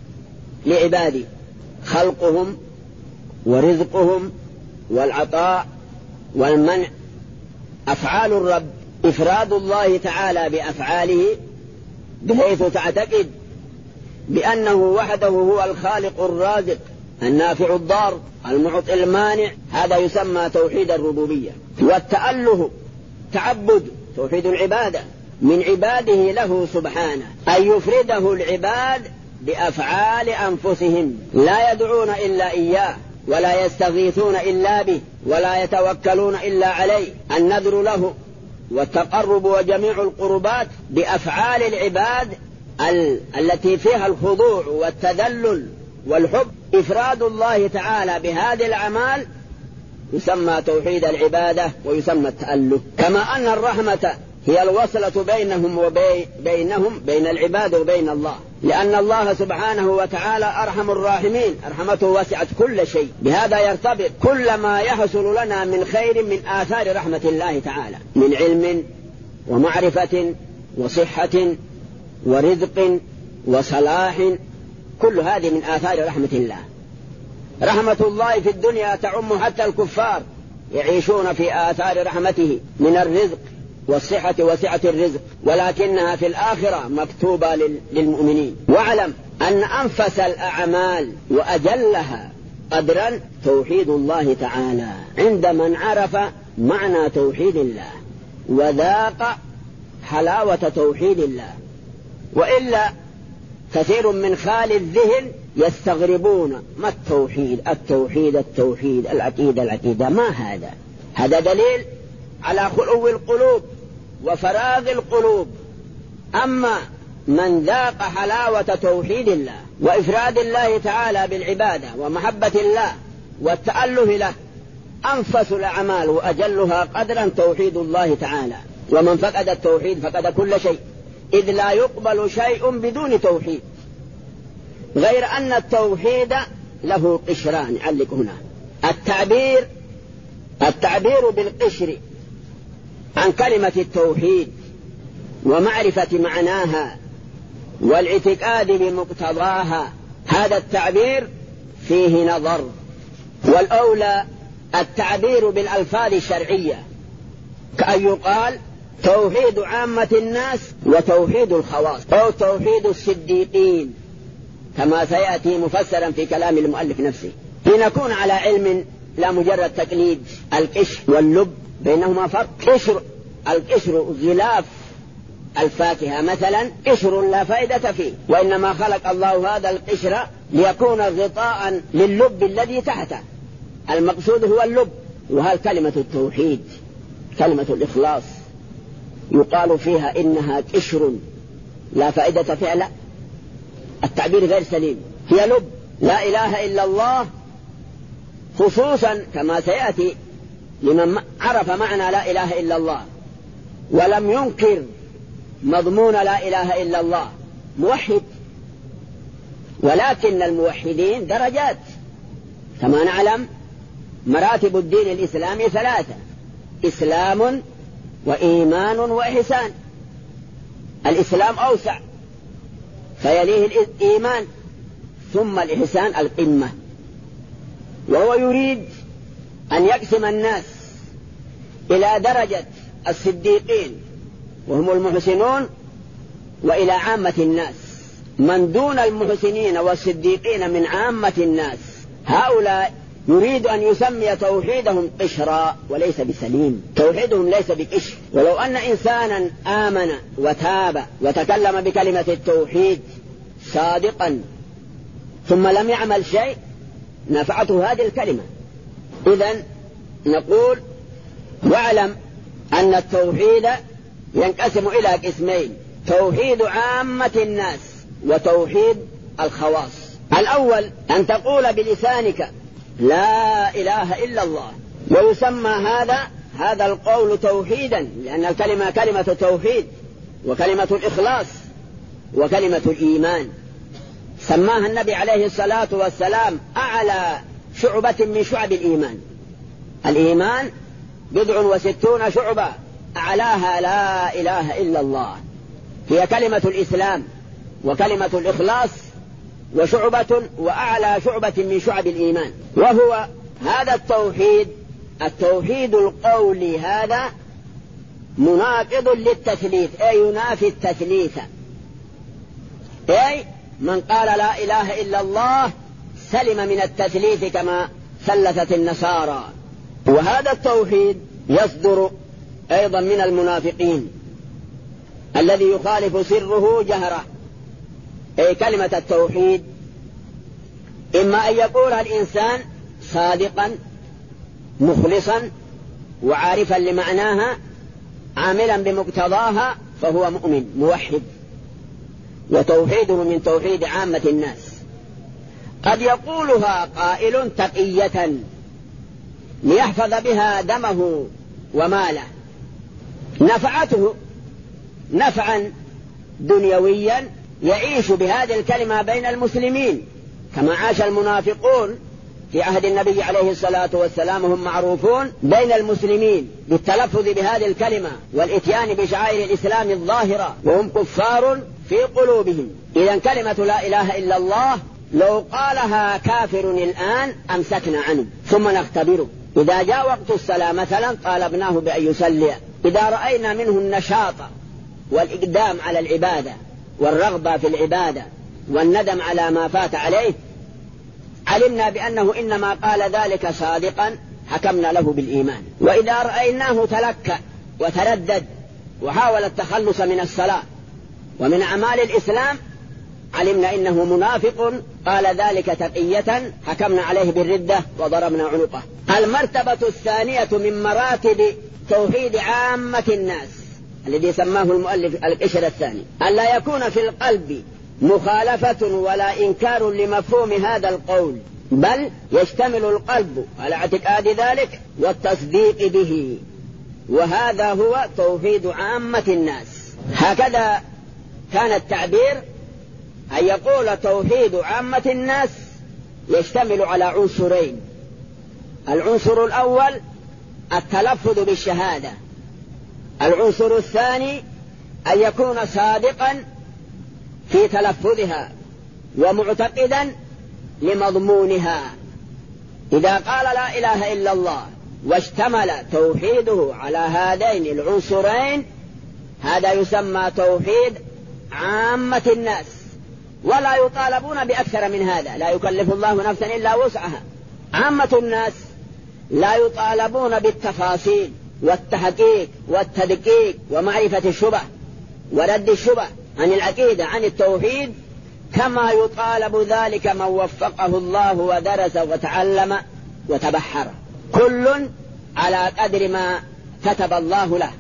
Speaker 2: لعباده، خلقهم ورزقهم والعطاء والمنع. أفعال الرب إفراد الله تعالى بأفعاله، بحيث تعتقد بأنه وحده هو الخالق الرازق النافع الضار المعطي المانع. هذا يسمى توحيد الربوبية. والتأله تعبد، توحيد العبادة من عباده له سبحانه، أن يفرده العباد بأفعال أنفسهم، لا يدعون إلا إياه ولا يستغيثون إلا به ولا يتوكلون إلا عليه. النذر له والتقرب وجميع القربات بأفعال العباد ال- التي فيها الخضوع والتذلل والحب. إفراد الله تعالى بهذه الأعمال يسمى توحيد العبادة ويسمى التأله. كما أن الرحمة هي الوصلة بينهم وبينهم بين العباد وبين الله، لأن الله سبحانه وتعالى أرحم الراحمين، رحمته وسعت كل شيء. بهذا يرتبط كل ما يحصل لنا من خير من آثار رحمة الله تعالى، من علم ومعرفة وصحة ورزق وصلاح، كل هذه من آثار رحمة الله. رحمة الله في الدنيا تعم حتى الكفار، يعيشون في آثار رحمته من الرزق والصحة وسعة الرزق، ولكنها في الآخرة مكتوبة للمؤمنين. واعلم أن أنفس الأعمال وأجلها قدرا توحيد الله تعالى، عند من عرف معنى توحيد الله وذاق حلاوة توحيد الله. وإلا كثير من خال الذهن يستغربون: ما التوحيد التوحيد التوحيد العقيدة العقيدة، ما هذا؟ هذا دليل على خلو القلوب وفراغ القلوب. أما من ذاق حلاوة توحيد الله وإفراد الله تعالى بالعبادة ومحبة الله والتأله له، أنفس الأعمال وأجلها قدرا توحيد الله تعالى. ومن فقد التوحيد فقد كل شيء، إذ لا يقبل شيء بدون توحيد. غير أن التوحيد له قشران، علق هنا: التعبير التعبير بالقشر عن كلمة التوحيد ومعرفة معناها والاعتقاد بمقتضاها، هذا التعبير فيه نظر. والأولى التعبير بالألفاظ الشرعية، كأن يقال توحيد عامة الناس وتوحيد الخواص، أو توحيد الصديقين، كما سيأتي مفسرا في كلام المؤلف نفسه. لنكون على علم لا مجرد تقليد. القشر واللب بينهما فرق. قشر القشر غلاف الفاكهة مثلا، قشر لا فائدة فيه، وإنما خلق الله هذا القشر ليكون غطاء لللب الذي تحته، المقصود هو اللب. وهل كلمة التوحيد كلمة الإخلاص يقال فيها إنها قشر لا فائدة فيها؟ لا، التعبير غير سليم. هي لب لا إله إلا الله، خصوصا كما سيأتي لمن عرف معنى لا إله إلا الله ولم ينكر مضمون لا إله إلا الله، موحد. ولكن الموحدين درجات، كما نعلم مراتب الدين الإسلامي ثلاثة: إسلام وإيمان وإحسان. الإسلام أوسع فيليه الإيمان، ثم الإحسان القمة. وهو يريد أن يقسم الناس إلى درجة الصديقين وهم المحسنون، وإلى عامة الناس. من دون المحسنين والصديقين من عامة الناس، هؤلاء يريد أن يسمي توحيدهم قشرا وليس بسليم. توحيدهم ليس بقشر. ولو أن إنسانا آمن وتاب وتكلم بكلمة التوحيد صادقا ثم لم يعمل شيء نفعته هذه الكلمة. إذن نقول: واعلم أن التوحيد ينقسم إلى قسمين: توحيد عامة الناس وتوحيد الخواص. الأول أن تقول بلسانك لا إله إلا الله، ويسمى هذا هذا القول توحيدا، لأن الكلمة كلمة توحيد وكلمة الإخلاص. وكلمة الإيمان، سماها النبي عليه الصلاة والسلام أعلى شعبة من شعب الإيمان. الإيمان بضع وستون شعبة، أعلاها لا إله إلا الله، هي كلمة الإسلام وكلمة الإخلاص، وشعبة وأعلى شعبة من شعب الإيمان، وهو هذا التوحيد. التوحيد القولي هذا مناقض للتثليث، أي ينافي التثليث، أي من قال لا إله إلا الله سلم من التثليث كما ثلثت النصارى. وهذا التوحيد يصدر أيضا من المنافقين الذي يخالف سره جهره، أي كلمة التوحيد إما أن يقولها الإنسان صادقا مخلصا وعارفا لمعناها عاملا بمقتضاها فهو مؤمن موحد، وتوحيده من توحيد عامة الناس. قد يقولها قائل تقية ليحفظ بها دمه وماله، نفعته نفعا دنيويا يعيش بهذه الكلمة بين المسلمين كما عاش المنافقون في عهد النبي عليه الصلاة والسلام، هم معروفون بين المسلمين بالتلفظ بهذه الكلمة والإتيان بشعائر الإسلام الظاهرة، وهم كفار في قلوبهم. إذن كلمة لا إله إلا الله لو قالها كافر الآن أمسكنا عنه ثم نختبره. إذا جاء وقت الصلاة مثلا طالبناه بأن يصلي، إذا رأينا منه النشاط والإقدام على العبادة والرغبة في العبادة والندم على ما فات عليه، علمنا بأنه إنما قال ذلك صادقا، حكمنا له بالإيمان. وإذا رأيناه تلكأ وتردد وحاول التخلص من الصلاة ومن أعمال الإسلام، علمنا إنه منافق قال ذلك تقية، حكمنا عليه بالردة وضربنا عنقه. المرتبة الثانية من مراتب توحيد عامة الناس الذي سماه المؤلف القشر الثاني، أن لا يكون في القلب مخالفة ولا إنكار لمفهوم هذا القول، بل يشتمل القلب على اعتقاد ذلك والتصديق به، وهذا هو توحيد عامة الناس. هكذا كان التعبير، أن يقول توحيد عامة الناس يشتمل على عنصرين. العنصر الأول التلفظ بالشهادة، العنصر الثاني أن يكون صادقا في تلفظها ومعتقدا لمضمونها. إذا قال لا إله إلا الله واشتمل توحيده على هذين العنصرين، هذا يسمى توحيد عامة الناس، ولا يطالبون بأكثر من هذا، لا يكلف الله نفسا إلا وسعها. عامة الناس لا يطالبون بالتفاصيل والتحقيق والتدقيق ومعرفة الشبه ورد الشبه عن العقيدة عن التوحيد، كما يطالب ذلك من وفقه الله ودرس وتعلم وتبحر، كل على قدر ما كتب الله له.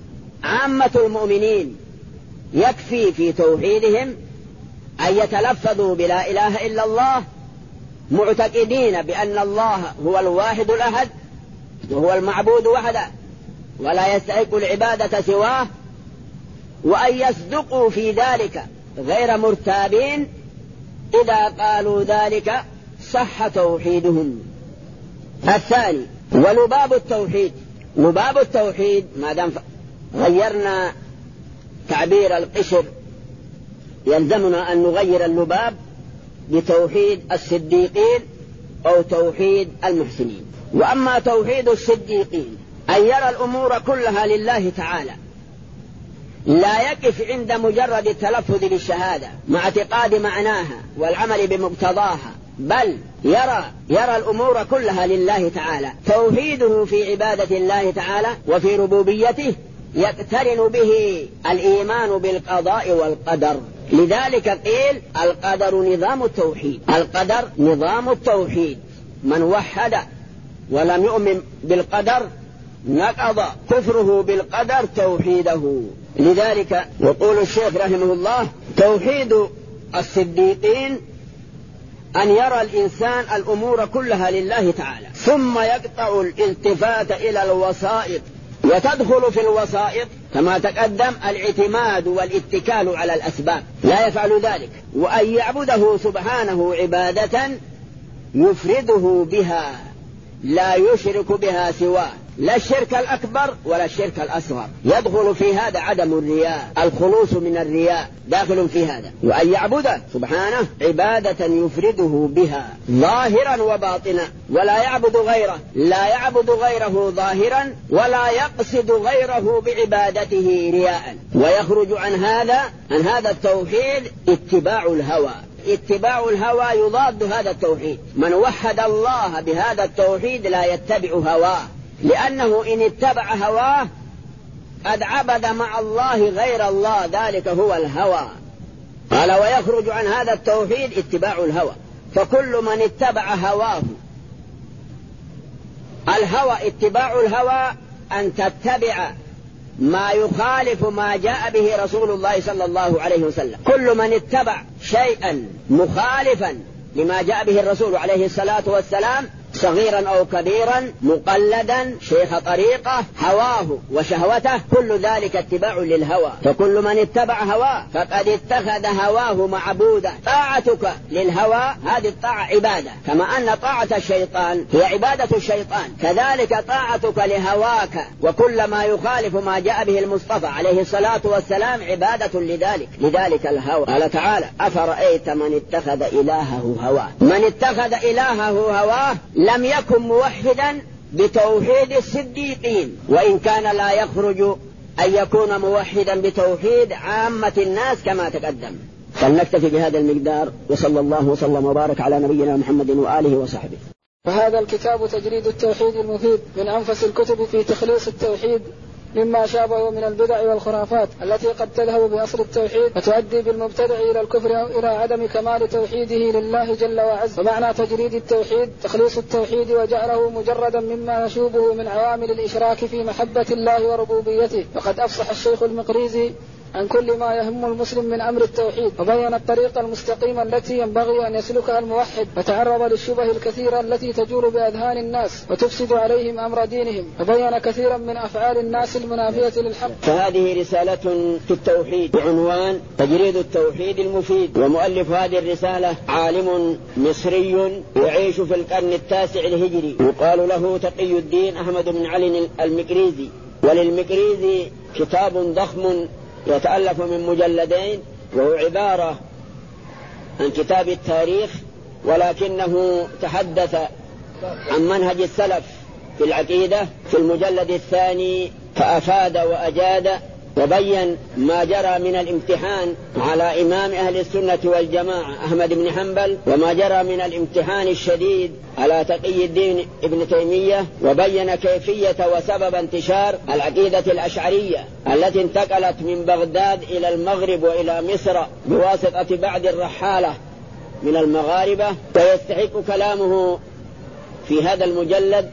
Speaker 2: عامة المؤمنين يكفي في توحيدهم أن يتلفظوا بلا إله إلا الله معتقدين بأن الله هو الواحد الأحد وهو المعبود وحده ولا يستحق العبادة سواه، وأن يصدقوا في ذلك غير مرتابين. إذا قالوا ذلك صح توحيدهم. الثاني ولباب التوحيد، لباب التوحيد ما دام غيرنا تعبير القشر يلزمنا أن نغير اللباب بتوحيد الصديقين أو توحيد المحسنين. وأما توحيد الصديقين أن يرى الأمور كلها لله تعالى، لا يقف عند مجرد التلفظ بالشهادة مع اعتقاد معناها والعمل بمقتضاها، بل يرى يرى الأمور كلها لله تعالى. توحيده في عبادة الله تعالى وفي ربوبيته يقترن به الإيمان بالقضاء والقدر. لذلك قيل القدر نظام التوحيد، القدر نظام التوحيد. من وحد ولم يؤمن بالقدر نقض كفره بالقدر توحيده. لذلك يقول الشيخ رحمه الله توحيد الصديقين أن يرى الإنسان الأمور كلها لله تعالى، ثم يقطع الالتفات إلى الوسائط، وتدخل في الوسائط كما تقدم الاعتماد والاتكال على الأسباب، لا يفعل ذلك، وأن يعبده سبحانه عبادة يفرده بها لا يشرك بها سواه، لا الشرك الأكبر ولا الشرك الأصغر. يدخل في هذا عدم الرياء، الخلوص من الرياء داخل في هذا. وأن يعبده سبحانه عبادة يفرده بها ظاهرا وباطنا، ولا يعبد غيره، لا يعبد غيره ظاهرا ولا يقصد غيره بعبادته رياء. ويخرج عن هذا عن هذا التوحيد اتباع الهوى. اتباع الهوى يضاد هذا التوحيد. من وحد الله بهذا التوحيد لا يتبع هواه، لأنه إن اتبع هواه قد عبد مع الله غير الله، ذلك هو الهوى. قال ويخرج عن هذا التوحيد اتباع الهوى، فكل من اتبع هواه. الهوى اتباع الهوى أن تتبع ما يخالف ما جاء به رسول الله صلى الله عليه وسلم. كل من اتبع شيئا مخالفا لما جاء به الرسول عليه الصلاة والسلام صغيرا أو كبيرا، مقلدا، شيخ طريقة، هواه وشهوته، كل ذلك اتباع للهوى. فكل من اتبع هواه فقد اتخذ هواه معبودا. طاعتك للهوى هذه الطاعة عبادة، كما أن طاعة الشيطان هي عبادة الشيطان، كذلك طاعتك لهواك وكل ما يخالف ما جاء به المصطفى عليه الصلاة والسلام عبادة لذلك لذلك الهوى. قال تعالى أفرأيت من اتخذ إلهه هواه. من اتخذ إلهه هواه لم يكن موحدا بتوحيد الصديقين، وإن كان لا يخرج أن يكون موحدا بتوحيد عامة الناس كما تقدم. فلنكتفي بهذا المقدار، وصلى الله وسلم وبارك على نبينا محمد وآله وصحبه.
Speaker 1: فهذا الكتاب تجريد التوحيد المفيد من أنفس الكتب في تخليص التوحيد مما شابه من البدع والخرافات التي قد تذهب بأصل التوحيد وتؤدي بالمبتدع إلى الكفر أو إلى عدم كمال توحيده لله جل وعز. ومعنى تجريد التوحيد تخليص التوحيد وجعله مجردا مما يشوبه من عوامل الإشراك في محبة الله وربوبيته. وقد أفصح الشيخ المقريزي عن كل ما يهم المسلم من أمر التوحيد، وبين الطريقة المستقيمة التي ينبغي أن يسلكها الموحد، وتعرض للشبه الكثيرة التي تجول بأذهان الناس وتفسد عليهم أمر دينهم، وبين كثيرا من أفعال الناس المنافية للحق.
Speaker 2: فهذه رسالة في التوحيد بعنوان تجريد التوحيد المفيد. ومؤلف هذه الرسالة عالم مصري يعيش في القرن التاسع الهجري، يقال له تقي الدين أحمد بن علي المقريزي. وللمقريزي كتاب ضخم يتألف من مجلدين، وهو عبارة عن كتاب التاريخ، ولكنه تحدث عن منهج السلف في العقيدة في المجلد الثاني، فأفاد وأجاد وبين ما جرى من الامتحان على إمام أهل السنة والجماعة أحمد بن حنبل، وما جرى من الامتحان الشديد على تقي الدين ابن تيمية، وبين كيفية وسبب انتشار العقيدة الأشعرية التي انتقلت من بغداد إلى المغرب وإلى مصر بواسطة بعض الرحالة من المغاربة. ويستحق كلامه في هذا المجلد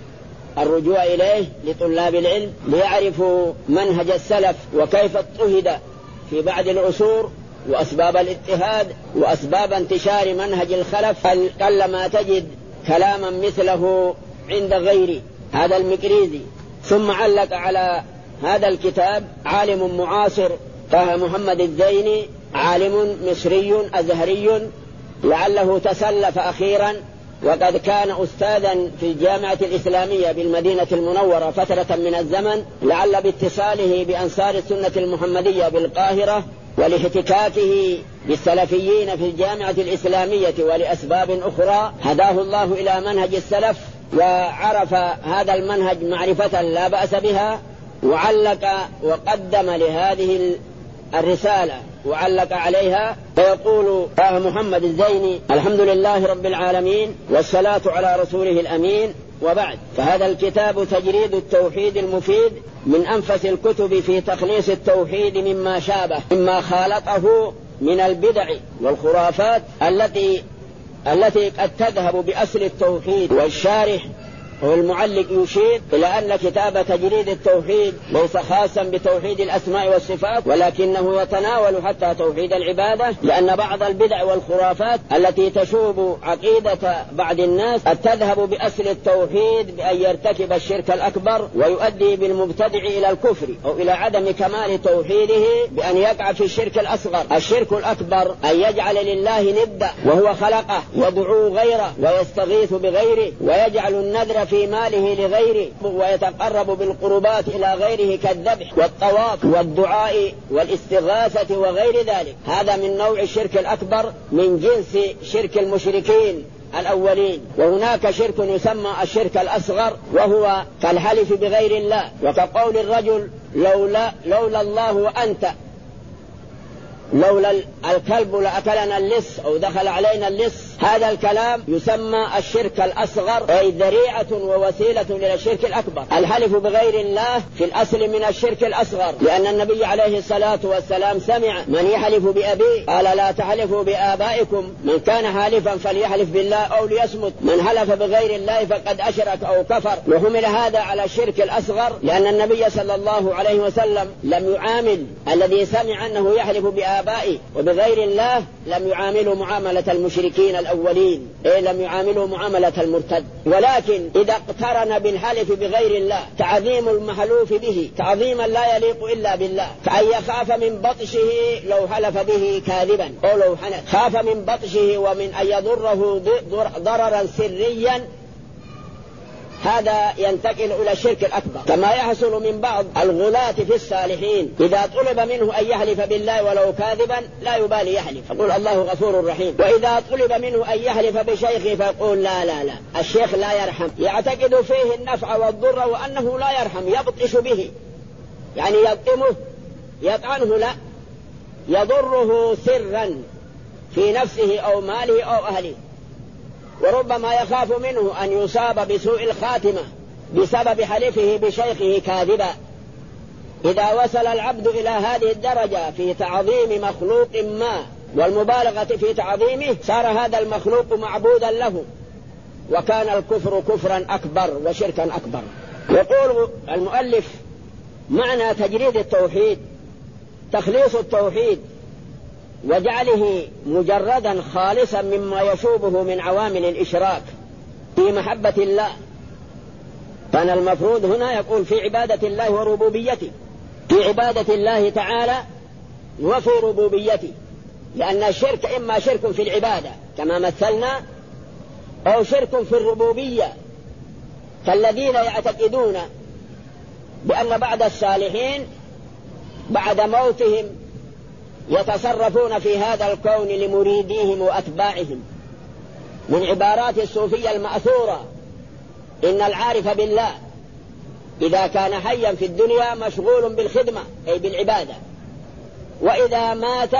Speaker 2: الرجوع إليه لطلاب العلم ليعرفوا منهج السلف وكيف اضطهد في بعض العصور، وأسباب الاضطهاد وأسباب انتشار منهج الخلف. قلما تجد كلاما مثله عند غيره هذا المقريزي. ثم علق على هذا الكتاب عالم معاصر طه محمد الزيني، عالم مصري أزهري لعله تسلف أخيرا، وقد كان أستاذا في الجامعة الإسلامية بالمدينة المنورة فترة من الزمن، لعل باتصاله بأنصار السنة المحمدية بالقاهرة ولاحتكاكه بالسلفيين في الجامعة الإسلامية ولأسباب أخرى هداه الله إلى منهج السلف، وعرف هذا المنهج معرفة لا بأس بها، وعلق وقدم لهذه الرسالة وعلق عليها. فيقول طه محمد الزيني: الحمد لله رب العالمين، والصلاة على رسوله الأمين، وبعد. فهذا الكتاب تجريد التوحيد المفيد من أنفس الكتب في تخليص التوحيد مما شابه مما خالطه من البدع والخرافات التي التي قد تذهب بأصل التوحيد. والشارح والمعلق يشير إلى أن كتاب تجريد التوحيد ليس خاصا بتوحيد الأسماء والصفات، ولكنه يتناول حتى توحيد العبادة، لأن بعض البدع والخرافات التي تشوب عقيدة بعض الناس قد تذهب بأصل التوحيد بأن يرتكب الشرك الأكبر ويؤدي بالمبتدع إلى الكفر أو إلى عدم كمال توحيده بأن يقع في الشرك الأصغر. الشرك الأكبر أن يجعل لله ندا وهو خلقه، يدعو غيره ويستغيث بغيره، ويجعل النذر في ماله لغيره، ويتقرب بالقربات إلى غيره كالذبح والطواف والدعاء والاستغاثة وغير ذلك. هذا من نوع الشرك الأكبر من جنس شرك المشركين الأولين. وهناك شرك يسمى الشرك الأصغر، وهو كالحلف بغير الله، وكقول الرجل لولا, لولا الله وأنت، لولا الكلب لأكلنا اللص أو دخل علينا اللص. هذا الكلام يسمى الشرك الأصغر، أي ذريعة ووسيلة إلى الشرك الأكبر. الحلف بغير الله في الأصل من الشرك الأصغر، لأن النبي عليه الصلاة والسلام سمع من يحلف بأبيه قال لا تحلفوا بآبائكم، من كان حالفا فليحلف بالله أو ليصمت، من حلف بغير الله فقد أشرك أو كفر. وحمل هذا على الشرك الأصغر لأن النبي صلى الله عليه وسلم لم يعامل الذي سمع أنه يحلف بآبائه وبغير الله، لم يعامله معاملة المشركين الأولين، إيه لم يعامله معاملة المرتد. ولكن إذا اقترن بالحلف بغير الله تعظيم المحلوف به تعظيما لا يليق إلا بالله، كأن يخاف من بطشه لو حلف به كاذبا، أو لو خاف من بطشه ومن أن يضره ضررا سريا، هذا ينتقل إلى الشرك الأكبر. كما يحصل من بعض الغلاة في الصالحين إذا طلب منه أن يحلف بالله ولو كاذبا لا يبالي يحلف، يقول الله غفور رحيم. وإذا طلب منه أن يحلف بشيخه فيقول لا لا لا الشيخ لا يرحم، يعتقد فيه النفع والضر وأنه لا يرحم، يبطش به، يعني يطمه يطعنه، لا يضره سرا في نفسه أو ماله أو أهله. وربما يخاف منه أن يصاب بسوء الخاتمة بسبب حلفه بشيخه كاذبا. إذا وصل العبد إلى هذه الدرجة في تعظيم مخلوق ما والمبالغة في تعظيمه، صار هذا المخلوق معبودا له، وكان الكفر كفرا أكبر وشركا أكبر. يقول المؤلف معنى تجريد التوحيد تخليص التوحيد وجعله مجردا خالصا مما يشوبه من عوامل الإشراك في محبة الله. كان المفروض هنا يقول في عبادة الله وربوبيته، في عبادة الله تعالى وفي ربوبيته، لأن الشرك إما شرك في العبادة كما مثلنا، أو شرك في الربوبية كالذين يعتقدون بأن بعد الصالحين بعد موتهم يتصرفون في هذا الكون لمريديهم وأتباعهم. من عبارات الصوفية المأثورة إن العارف بالله إذا كان حيا في الدنيا مشغول بالخدمة أي بالعبادة، وإذا مات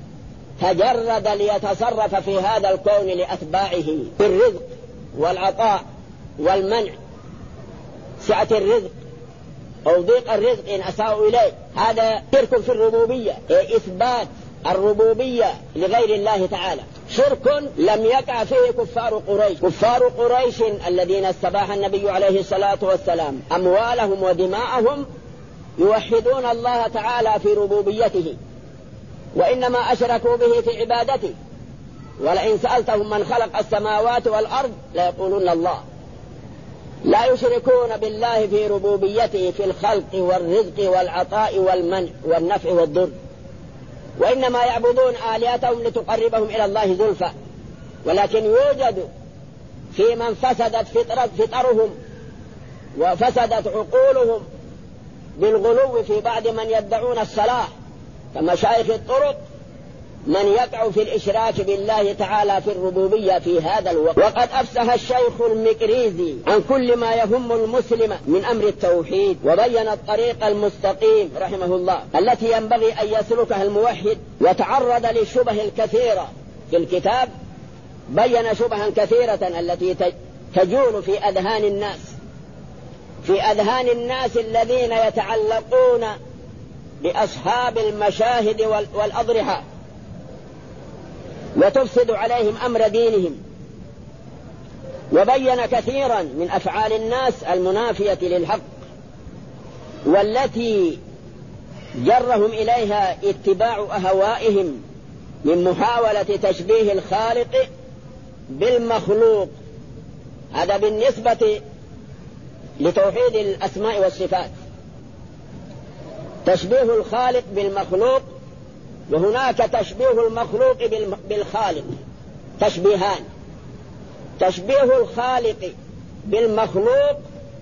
Speaker 2: تجرد ليتصرف في هذا الكون لأتباعه في الرزق والعطاء والمنع، سعة الرزق أو ضيق الرزق إن أساءوا إليه. هذا شرك في الربوبية، إثبات الربوبية لغير الله تعالى. شرك لم يقع فيه كفار قريش. كفار قريش الذين استباح النبي عليه الصلاة والسلام أموالهم ودماءهم يوحدون الله تعالى في ربوبيته، وإنما أشركوا به في عبادته. ولئن سألتهم من خلق السماوات والأرض ليقولون الله. لا يشركون بالله في ربوبيته في الخلق والرزق والعطاء والمنع والنفع والضر، وإنما يعبدون آلهتهم لتقربهم إلى الله زلفى. ولكن يوجد في من فسدت فطرهم وفسدت عقولهم بالغلو في بعض من يدعون الصلاح كمشايخ الطرق من يقع في الإشراك بالله تعالى في الربوبية في هذا الوقت. وقد أفسح الشيخ المكريزي عن كل ما يهم المسلم من أمر التوحيد، وبين الطريق المستقيم رحمه الله التي ينبغي أن يسلكها الموحد، وتعرض للشبه الكثيرة في الكتاب. بين شبها كثيرة التي تجول في أذهان الناس في أذهان الناس الذين يتعلقون بأصحاب المشاهد والأضرحة وتفسد عليهم أمر دينهم. وبين كثيرا من أفعال الناس المنافية للحق والتي جرهم إليها اتباع أهوائهم من محاولة تشبيه الخالق بالمخلوق. هذا بالنسبة لتوحيد الأسماء والصفات، تشبيه الخالق بالمخلوق، وهناك تشبيه المخلوق بالخالق، تشبيهان. تشبيه الخالق بالمخلوق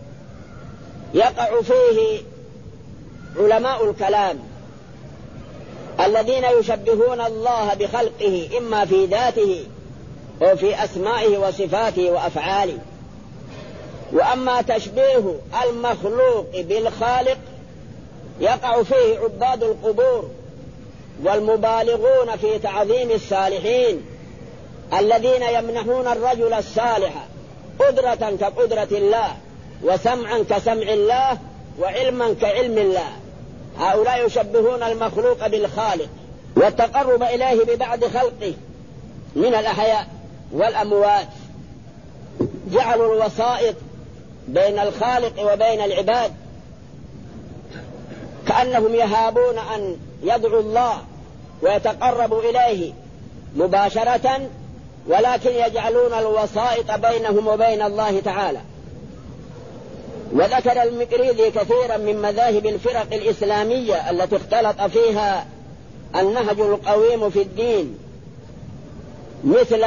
Speaker 2: يقع فيه علماء الكلام الذين يشبهون الله بخلقه إما في ذاته أو في أسمائه وصفاته وأفعاله. وأما تشبيه المخلوق بالخالق يقع فيه عباد القبور والمبالغون في تعظيم الصالحين الذين يمنحون الرجل الصالح قدرة كقدرة الله وسمعا كسمع الله وعلما كعلم الله. هؤلاء يشبهون المخلوق بالخالق، والتقرب إليه ببعض خلقه من الأحياء والأموات. جعلوا الوسائط بين الخالق وبين العباد، كأنهم يهابون أن يدعوا الله ويتقربوا إليه مباشرة، ولكن يجعلون الوسائط بينهم وبين الله تعالى. وذكر المقريزي كثيرا من مذاهب الفرق الإسلامية التي اختلط فيها النهج القويم في الدين، مثل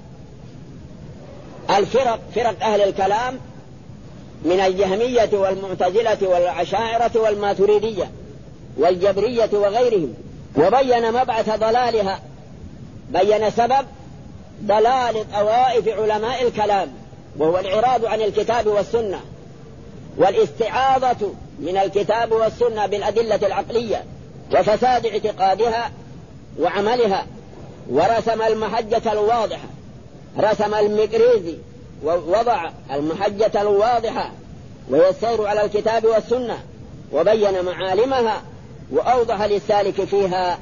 Speaker 2: الفرق فرق أهل الكلام من الجهمية والمعتزلة والأشاعرة والماتريدية والجبرية وغيرهم، وبين مبعث ضلالها، بين سبب ضلال طوائف علماء الكلام، وهو الإعراض عن الكتاب والسنة والاستعاضة من الكتاب والسنة بالأدلة العقلية وفساد اعتقادها وعملها. ورسم المحجة الواضحة، رسم المقريزي ووضع المحجة الواضحة وهي السير على الكتاب والسنة، وبين معالمها وأوضح للسالك فيها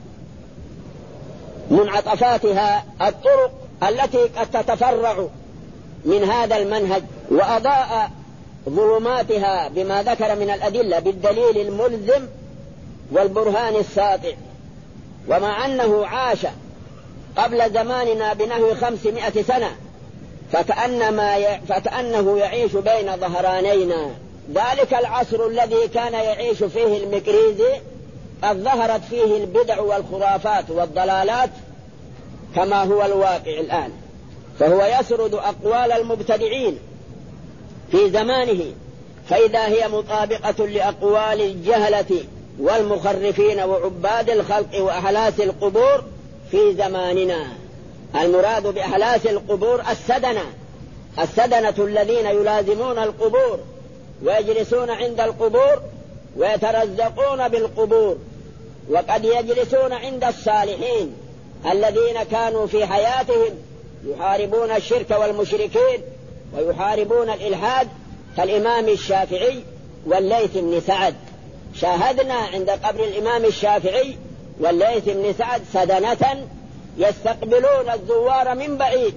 Speaker 2: منعطفاتها الطرق التي قد تتفرع من هذا المنهج، وأضاء ظلماتها بما ذكر من الأدلة بالدليل الملزم والبرهان الساطع. ومع أنه عاش قبل زماننا بنحو خمسمائة سنة فكأنما ي... فكأنه يعيش بين ظهرانينا. ذلك العصر الذي كان يعيش فيه المقريزي قد ظهرت فيه البدع والخرافات والضلالات كما هو الواقع الآن، فهو يسرد أقوال المبتدعين في زمانه، فإذا هي مطابقة لأقوال الجهلة والمخرفين وعباد الخلق وأحلاس القبور في زماننا. المراد بأحلاس القبور السدنة، السدنة الذين يلازمون القبور ويجلسون عند القبور ويترزقون بالقبور، وقد يجلسون عند الصالحين الذين كانوا في حياتهم يحاربون الشرك والمشركين ويحاربون الإلحاد، كالإمام الشافعي والليث بن سعد. شاهدنا عند قبر الإمام الشافعي والليث بن سعد سدنة يستقبلون الزوار من بعيد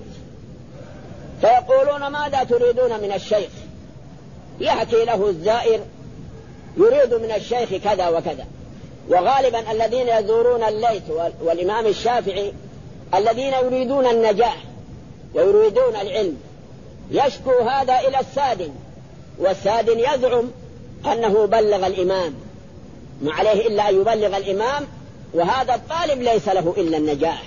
Speaker 2: فيقولون ماذا تريدون من الشيخ؟ يحكي له الزائر يريد من الشيخ كذا وكذا. وغالبا الذين يزورون الليث والإمام الشافعي الذين يريدون النجاح ويريدون العلم، يشكو هذا إلى السادن، والسادن يزعم أنه بلغ الإمام، ما عليه إلا أن يبلغ الإمام، وهذا الطالب ليس له إلا النجاح.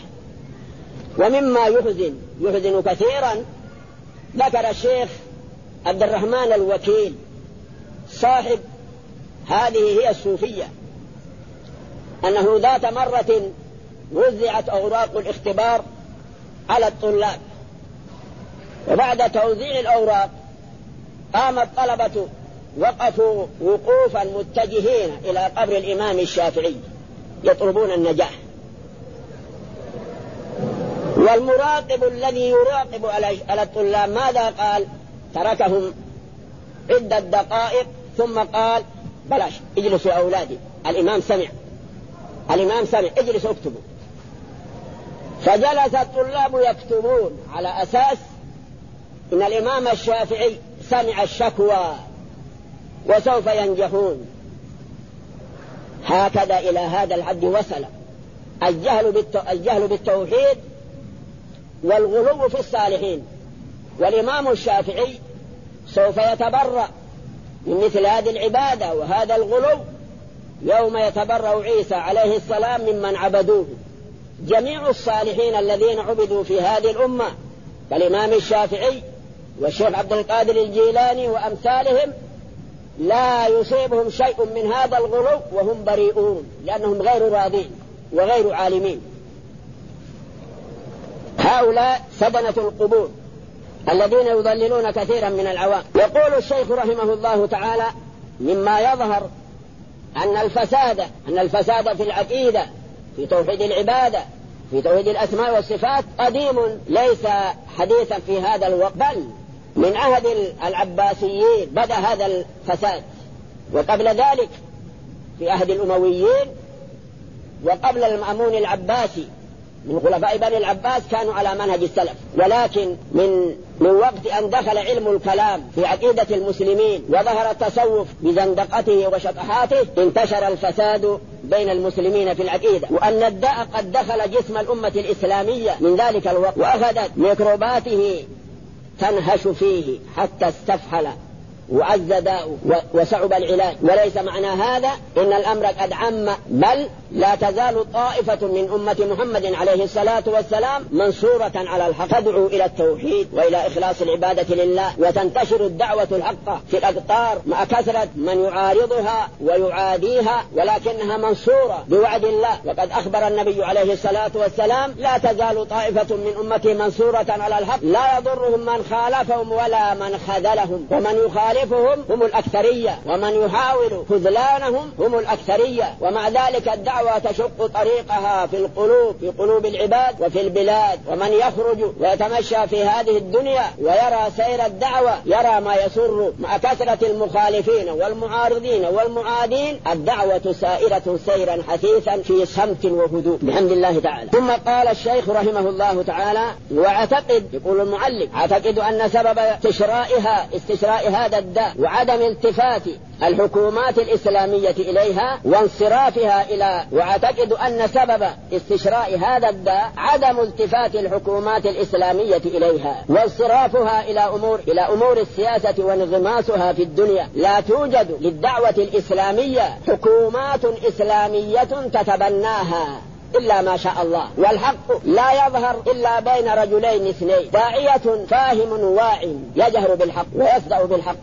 Speaker 2: ومما يحزن يحزن كثيرا ذكر الشيخ عبد الرحمن الوكيل صاحب هذه هي الصوفية أنه ذات مرة وزعت أوراق الاختبار على الطلاب، وبعد توزيع الأوراق قام الطلبة وقفوا وقوفا متجهين إلى قبر الإمام الشافعي يطلبون النجاح، والمراقب الذي يراقب على الطلاب ماذا قال؟ تركهم عدة دقائق ثم قال بلاش اجلسوا أولادي، الإمام سمع الإمام سمع اجلسوا اكتبوا. فجلس الطلاب يكتبون على أساس إن الإمام الشافعي سمع الشكوى وسوف ينجحون. هكذا إلى هذا الحد وصل الجهل, الجهل بالتوحيد والغلو في الصالحين. والإمام الشافعي سوف يتبرأ من مثل هذه العبادة وهذا الغلو يوم يتبرأ عيسى عليه السلام ممن عبدوه. جميع الصالحين الذين عبدوا في هذه الأمة كالإمام الشافعي والشيخ عبد القادر الجيلاني وأمثالهم لا يصيبهم شيء من هذا الغلو وهم بريئون، لأنهم غير راضين وغير عالمين. هؤلاء سدنة القبور الذين يضللون كثيرا من العوام. يقول الشيخ رحمه الله تعالى: مما يظهر أن الفساد أن الفساد في العقيدة، في توحيد العبادة، في توحيد الأسماء والصفات قديم ليس حديثا في هذا الوقت، بل من عهد العباسيين بدأ هذا الفساد، وقبل ذلك في عهد الأمويين، وقبل المأمون العباسي من خلفاء بني العباس كانوا على منهج السلف. ولكن من من وقت أن دخل علم الكلام في عقيدة المسلمين وظهر التصوف بزندقته وشطحاته انتشر الفساد بين المسلمين في العقيدة، وأن الداء قد دخل جسم الأمة الإسلامية من ذلك الوقت، وأخذت ميكروباته تنهش فيه حتى استفحل وعز داؤه وصعب العلاج. وليس معنى هذا إن الأمر قد عم، بل لا تزال طائفة من أمة محمد عليه الصلاة والسلام منصورة على الحق، تدعو إلى التوحيد وإلى إخلاص العبادة لله، وتنتشر الدعوة الحق في الأقطار مع كثرة من يعارضها ويعاديها، ولكنها منصورة بوعد الله. وقد أخبر النبي عليه الصلاة والسلام: لا تزال طائفة من أمتي منصورة على الحق لا يضرهم من خالفهم ولا من خذلهم، ومن يخالفهم هم الأكثرية، ومن يحاول خذلانهم هم الأكثرية. ومع ذلك الدعوة تشق طريقها في القلوب، في قلوب العباد وفي البلاد. ومن يخرج ويتمشى في هذه الدنيا ويرى سير الدعوة يرى ما يسر، مع كثرة المخالفين والمعارضين والمعادين الدعوة سائرة سيرا حثيثا في صمت وهدوء بحمد الله تعالى. ثم قال الشيخ رحمه الله تعالى: واعتقد، يقول المعلم: اعتقد أن سبب استشرائها استشراء هذا الداء وعدم التفات الحكومات الإسلامية إليها وانصرافها إلى واعتقد أن سبب استشراء هذا الداء عدم التفات الحكومات الإسلامية إليها وانصرافها إلى أمور إلى أمور السياسة وانغماسها في الدنيا. لا توجد للدعوة الإسلامية حكومات إسلامية تتبناها إلا ما شاء الله، والحق لا يظهر إلا بين رجلين اثنين: داعية فاهم واع يجهر بالحق ويصدع بالحق،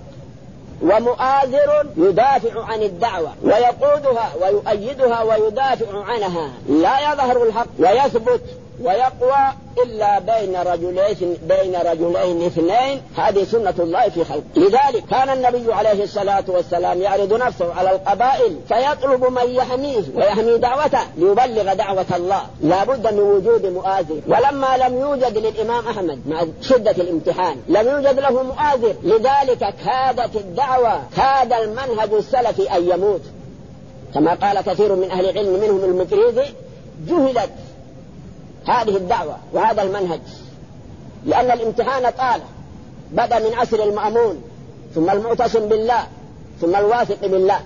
Speaker 2: ومؤازر يدافع عن الدعوة ويقودها ويؤيدها ويدافع عنها. لا يظهر الحق ويثبت ويقوى إلا بين رجلين بين رجلين اثنين. هذه سنة الله في خلقه. لذلك كان النبي عليه الصلاة والسلام يعرض نفسه على القبائل فيطلب من يحميه ويحمي دعوته ليبلغ دعوة الله. لا بد من وجود مؤازر، ولما لم يوجد للإمام أحمد مع شدة الامتحان لم يوجد له مؤازر، لذلك كادت الدعوة كاد المنهج السلفي أن يموت، كما قال كثير من أهل العلم منهم المكريزي: جهلت هذه الدعوة وهذا المنهج، لأن الامتحان طال، بدأ من عصر المأمون ثم المعتصم بالله ثم الواثق بالله.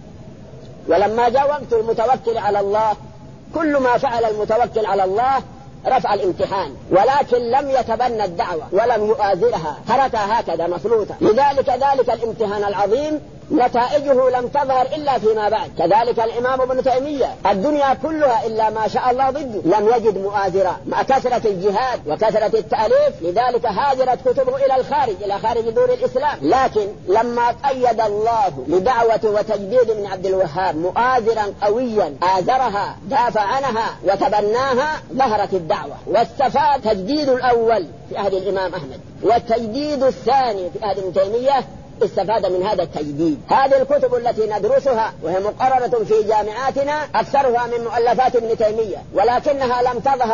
Speaker 2: ولما جاء وقت المتوكل على الله كل ما فعل المتوكل على الله رفع الامتحان، ولكن لم يتبنى الدعوة ولم يؤازرها، تركها هكذا مفلوتة. لذلك ذلك الامتحان العظيم نتائجه لم تظهر إلا فيما بعد. كذلك الإمام ابن تيمية الدنيا كلها إلا ما شاء الله ضده، لم يجد مؤازرة مع كثرة الجهاد وكثرة التأليف، لذلك هاجرت كتبه إلى الخارج إلى خارج دور الإسلام. لكن لما قيد الله لدعوة وتجديد من عبد الوهاب مؤازرا قويا آزرها دافع عنها وتبناها ظهرت الدعوة، واستفاد تجديد الأول في عهد الإمام أحمد والتجديد الثاني في عهد ابن تيمية، استفاد من هذا التجديد. هذه الكتب التي ندرسها وهي مقررة في جامعاتنا أكثرها من مؤلفات ابن تيمية، ولكنها لم تظهر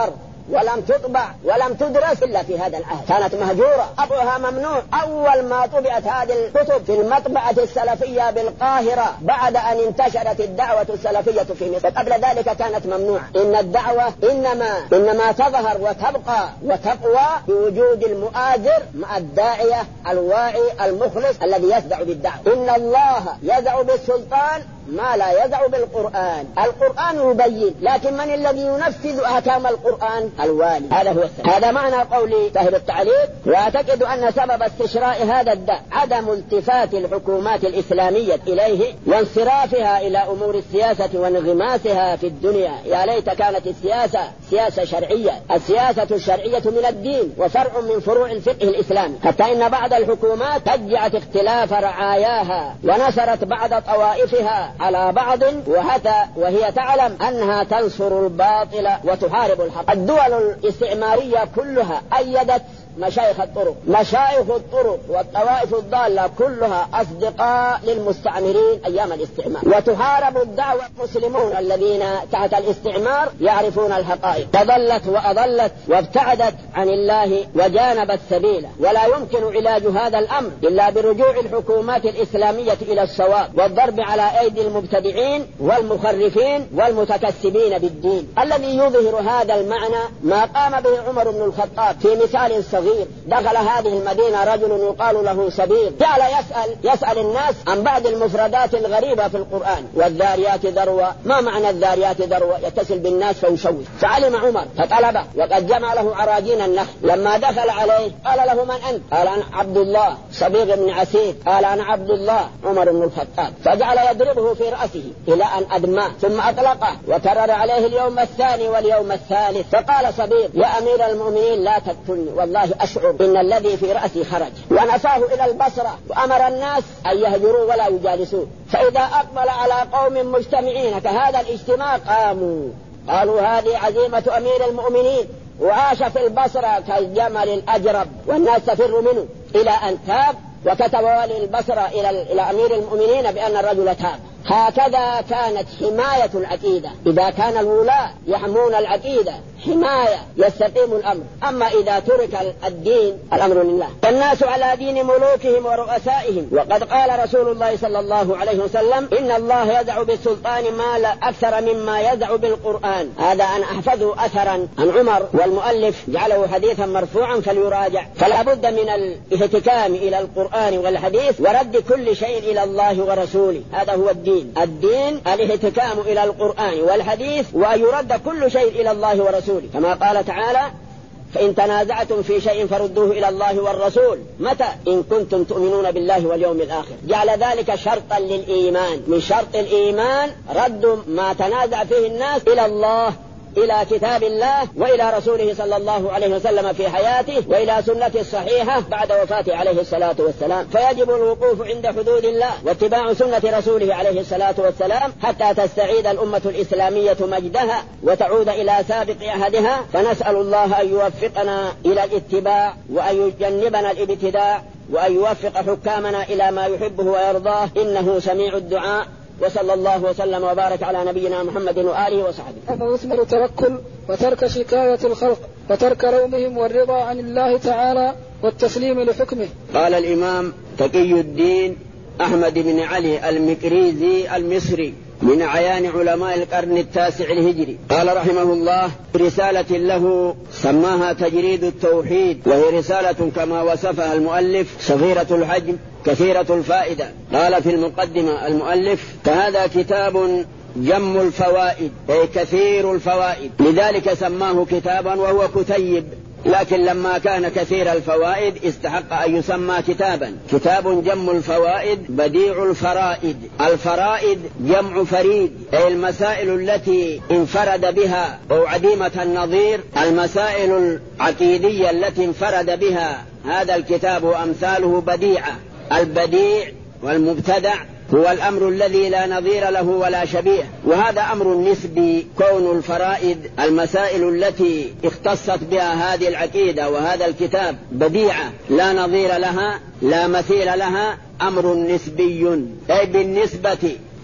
Speaker 2: ولم تطبع ولم تدرس إلا في هذا العهد، كانت مهجورة، طبعها ممنوع. أول ما طبعت هذه الكتب في المطبعة السلفية بالقاهرة بعد أن انتشرت الدعوة السلفية في مصر، قبل ذلك كانت ممنوعة. إن الدعوة إنما إنما تظهر وتبقى وتقوى بوجود المؤازر مع الداعية الواعي المخلص الذي يسدع بالدعوة. إن الله يدعو بالسلطان ما لا يدعو بالقرآن. القرآن يبين، لكن من الذي ينفذ أحكام القرآن؟ الوالي. هذا هو السبب. هذا معنى قولي صاحب التعليق: وأعتقد أن سبب استشراء هذا الداء عدم التفات الحكومات الإسلامية إليه وانصرافها إلى أمور السياسة وانغماسها في الدنيا. يا ليت كانت السياسة سياسة شرعية. السياسة الشرعية من الدين وفرع من فروع الفقه الإسلامي، حتى إن بعض الحكومات شجعت اختلاف رعاياها ونصرت بعض طوائفها على بعض، وحتى وهي تعلم أنها تنصر الباطل وتحارب الحق. الدول الاستعمارية كلها أيدت مشايخ الطرق، مشايخ الطرق والطوائف الضالة كلها أصدقاء للمستعمرين أيام الاستعمار، وتحارب الدعوة. المسلمون الذين تحت الاستعمار يعرفون الحقائق، فضلت وأضلت وابتعدت عن الله وجانبت سبيله. ولا يمكن علاج هذا الأمر إلا برجوع الحكومات الإسلامية إلى الصواب والضرب على أيدي المبتدعين والمخرفين والمتكسبين بالدين. الذي يظهر هذا المعنى ما قام به عمر بن الخطاب في مثال صغير. دخل هذه المدينة رجل يقال له سبيل، جعل يسأل يسأل الناس عن بعض المفردات الغريبة في القرآن. والذاريات ذروة، ما معنى الذاريات ذروة؟ يتصل بالناس فيشوش. فعلم عمر فطلبه، وقد جمع له عراجين النخل. لما دخل عليه قال له: من أنت؟ قال: أنا عبد الله صبيغ بن عسير. قال: أنا عبد الله عمر بن الخطاب. فجعل يضربه في رأسه إلى أن أدماه، ثم أطلقه وكرر عليه اليوم الثاني واليوم الثالث. فقال صبيغ: يا أمير المؤمنين لا تقتلني، والله أشعر إن الذي في رأسي خرج. ونفاه إلى البصرة وأمر الناس أن يهجروا ولا يجالسوه. فإذا أقبل على قوم مجتمعين كهذا الاجتماع قاموا، قالوا: هذه عزيمة أمير المؤمنين. وعاش في البصرة كالجمل الأجرب والناس تفر منه، إلى أن تاب وكتب والي البصرة إلى إلى أمير المؤمنين بأن الرجل تاب. هكذا كانت حماية العقيدة. إذا كان الولاة يحمون العقيدة حماية يستقيم الأمر. أما إذا ترك الدين الأمر لله. فالناس على دين ملوكهم ورؤسائهم. وقد قال رسول الله صلى الله عليه وسلم: إن الله يدعو بالسلطان ما لا أكثر مما يدعو بالقرآن. هذا أن أحفظه أثرا عن عمر، والمؤلف جعله حديثا مرفوعا فليراجع. فلا بد من الاهتكام إلى القرآن والحديث ورد كل شيء إلى الله ورسوله. هذا هو الدين. الدين الاهتكام إلى القرآن والحديث، ويرد كل شيء إلى الله ورسوله، كما قال تعالى: فإن تنازعتم في شيء فردوه إلى الله والرسول. متى؟ إن كنتم تؤمنون بالله واليوم الآخر. جعل ذلك شرطا للإيمان. من شرط الإيمان رد ما تنازع فيه الناس إلى الله، إلى كتاب الله وإلى رسوله صلى الله عليه وسلم في حياته، وإلى سنته الصحيحة بعد وفاته عليه الصلاة والسلام. فيجب الوقوف عند حدود الله واتباع سنة رسوله عليه الصلاة والسلام حتى تستعيد الأمة الإسلامية مجدها وتعود إلى سابق عهدها. فنسأل الله أن يوفقنا إلى الاتباع وأن يجنبنا الابتداع وأن يوفق حكامنا إلى ما يحبه ويرضاه، إنه سميع الدعاء. وصلى الله وسلم وبارك على نبينا محمد وآله وصحبه.
Speaker 1: هذا يثمر التوكل وترك شكاية الخلق وترك رومهم والرضا عن الله تعالى والتسليم لحكمه.
Speaker 2: قال الإمام تقي الدين أحمد بن علي المكريزي المصري من أعيان علماء القرن التاسع الهجري، قال رحمه الله: رسالة له سماها تجريد التوحيد، وهي رسالة كما وصفها المؤلف صغيرة الحجم كثيرة الفائدة. قال في المقدمة المؤلف: فهذا كتاب جم الفوائد، أي كثير الفوائد، لذلك سماه كتابا وهو كتيب، لكن لما كان كثير الفوائد استحق أن يسمى كتابا. كتاب جم الفوائد بديع الفرائد. الفرائد جمع فريد، أي المسائل التي انفرد بها أو عديمة النظير، المسائل العقيدية التي انفرد بها هذا الكتاب وأمثاله بديعة. البديع والمبتدع هو الأمر الذي لا نظير له ولا شبيه، وهذا أمر نسبي. كون الفرائد المسائل التي اختصت بها هذه العقيدة وهذا الكتاب بديعة لا نظير لها لا مثيل لها، أمر نسبي، أي بالنسبة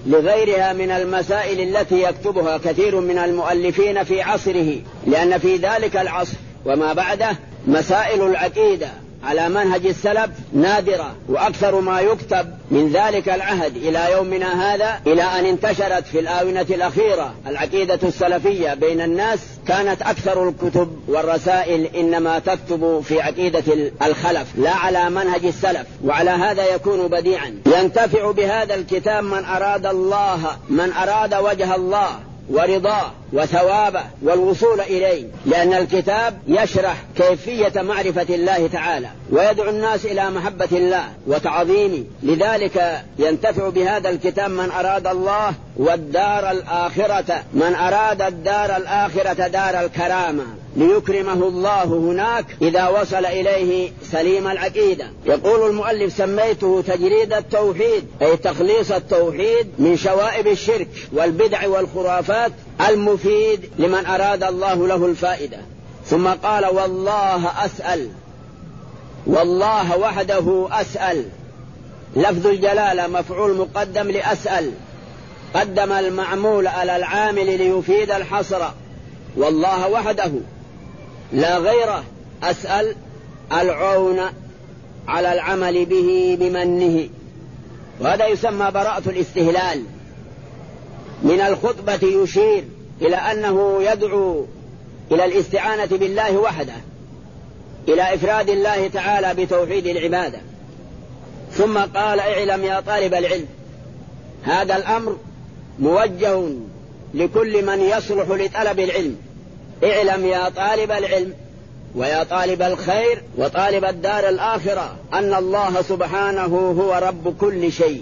Speaker 2: لغيرها من المسائل التي يكتبها كثير من المؤلفين في عصره، لأن في ذلك العصر وما بعده مسائل العقيدة على منهج السلف نادرة، وأكثر ما يكتب من ذلك العهد إلى يومنا هذا، إلى أن انتشرت في الآونة الأخيرة العقيدة السلفية بين الناس، كانت أكثر الكتب والرسائل إنما تكتب في عقيدة الخلف لا على منهج السلف. وعلى هذا يكون بديعا ينتفع بهذا الكتاب من أراد الله من أراد وجه الله ورضاه وثوابه والوصول إليه، لأن الكتاب يشرح كيفية معرفة الله تعالى ويدعو الناس إلى محبة الله وتعظيمه. لذلك ينتفع بهذا الكتاب من أراد الله والدار الآخرة، من أراد الدار الآخرة دار الكرامة ليكرمه الله هناك إذا وصل إليه سليم العقيدة. يقول المؤلف: سميته تجريد التوحيد، أي تخليص التوحيد من شوائب الشرك والبدع والخرافات، المفيد لمن أراد الله له الفائدة. ثم قال: والله أسأل، والله وحده أسأل. لفظ الجلالة مفعول مقدم لأسأل، قدم المعمول على العامل ليفيد الحصر. والله وحده لا غيره أسأل العون على العمل به بمنه، وهذا يسمى براءة الاستهلال. من الخطبة يشير إلى أنه يدعو إلى الاستعانة بالله وحده، إلى إفراد الله تعالى بتوحيد العبادة. ثم قال: اعلم يا طالب العلم. هذا الأمر موجه لكل من يصلح لطلب العلم. اعلم يا طالب العلم ويا طالب الخير وطالب الدار الآخرة أن الله سبحانه هو رب كل شيء،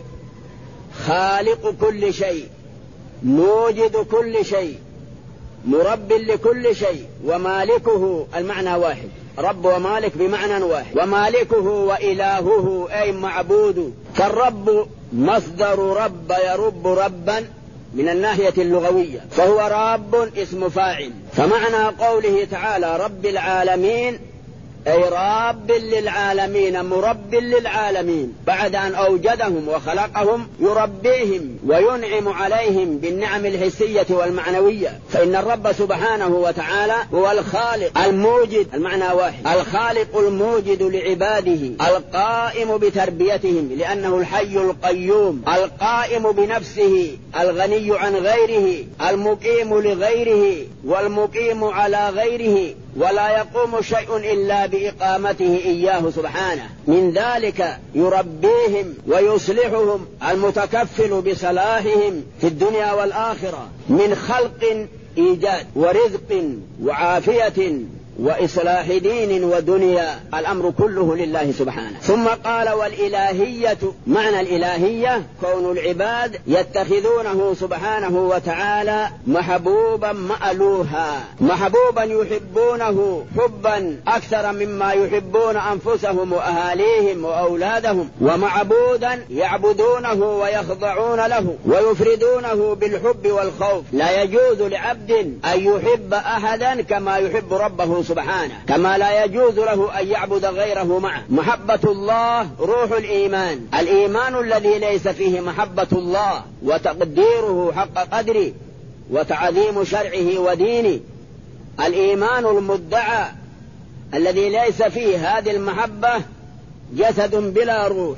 Speaker 2: خالق كل شيء، موجد كل شيء، مرب لكل شيء، ومالكه. المعنى واحد، رب ومالك بمعنى واحد. ومالكه وإلهه أي معبود. فالرب مصدر رب يرب ربا من الناحية اللغوية، فهو رب اسم فاعل. فمعنى قوله تعالى رب العالمين أي رب للعالمين، مرب للعالمين، بعد أن أوجدهم وخلقهم يربيهم وينعم عليهم بالنعم الحسية والمعنوية. فإن الرب سبحانه وتعالى هو الخالق الموجد، المعنى واحد، الخالق الموجد لعباده، القائم بتربيتهم لأنه الحي القيوم، القائم بنفسه، الغني عن غيره، المقيم لغيره والمقيم على غيره، ولا يقوم شيء إلا بإقامته إياه سبحانه. من ذلك يربيهم ويصلحهم، المتكفل بصلاحهم في الدنيا والآخرة من خلق إيجاد ورزق وعافية وإصلاح دين ودنيا، الأمر كله لله سبحانه. ثم قال: والإلهية. معنى الإلهية كون العباد يتخذونه سبحانه وتعالى محبوبا مألوها، محبوبا يحبونه حبا أكثر مما يحبون أنفسهم وأهاليهم وأولادهم، ومعبودا يعبدونه ويخضعون له ويفردونه بالحب والخوف. لا يجوز لعبد أن يحب أحدا كما يحب ربه سبحانه، كما لا يجوز له أن يعبد غيره معه. محبة الله روح الإيمان، الإيمان الذي ليس فيه محبة الله وتقديره حق قدره وتعظيم شرعه ودينه، الإيمان المدعى الذي ليس فيه هذه المحبة جسد بلا روح.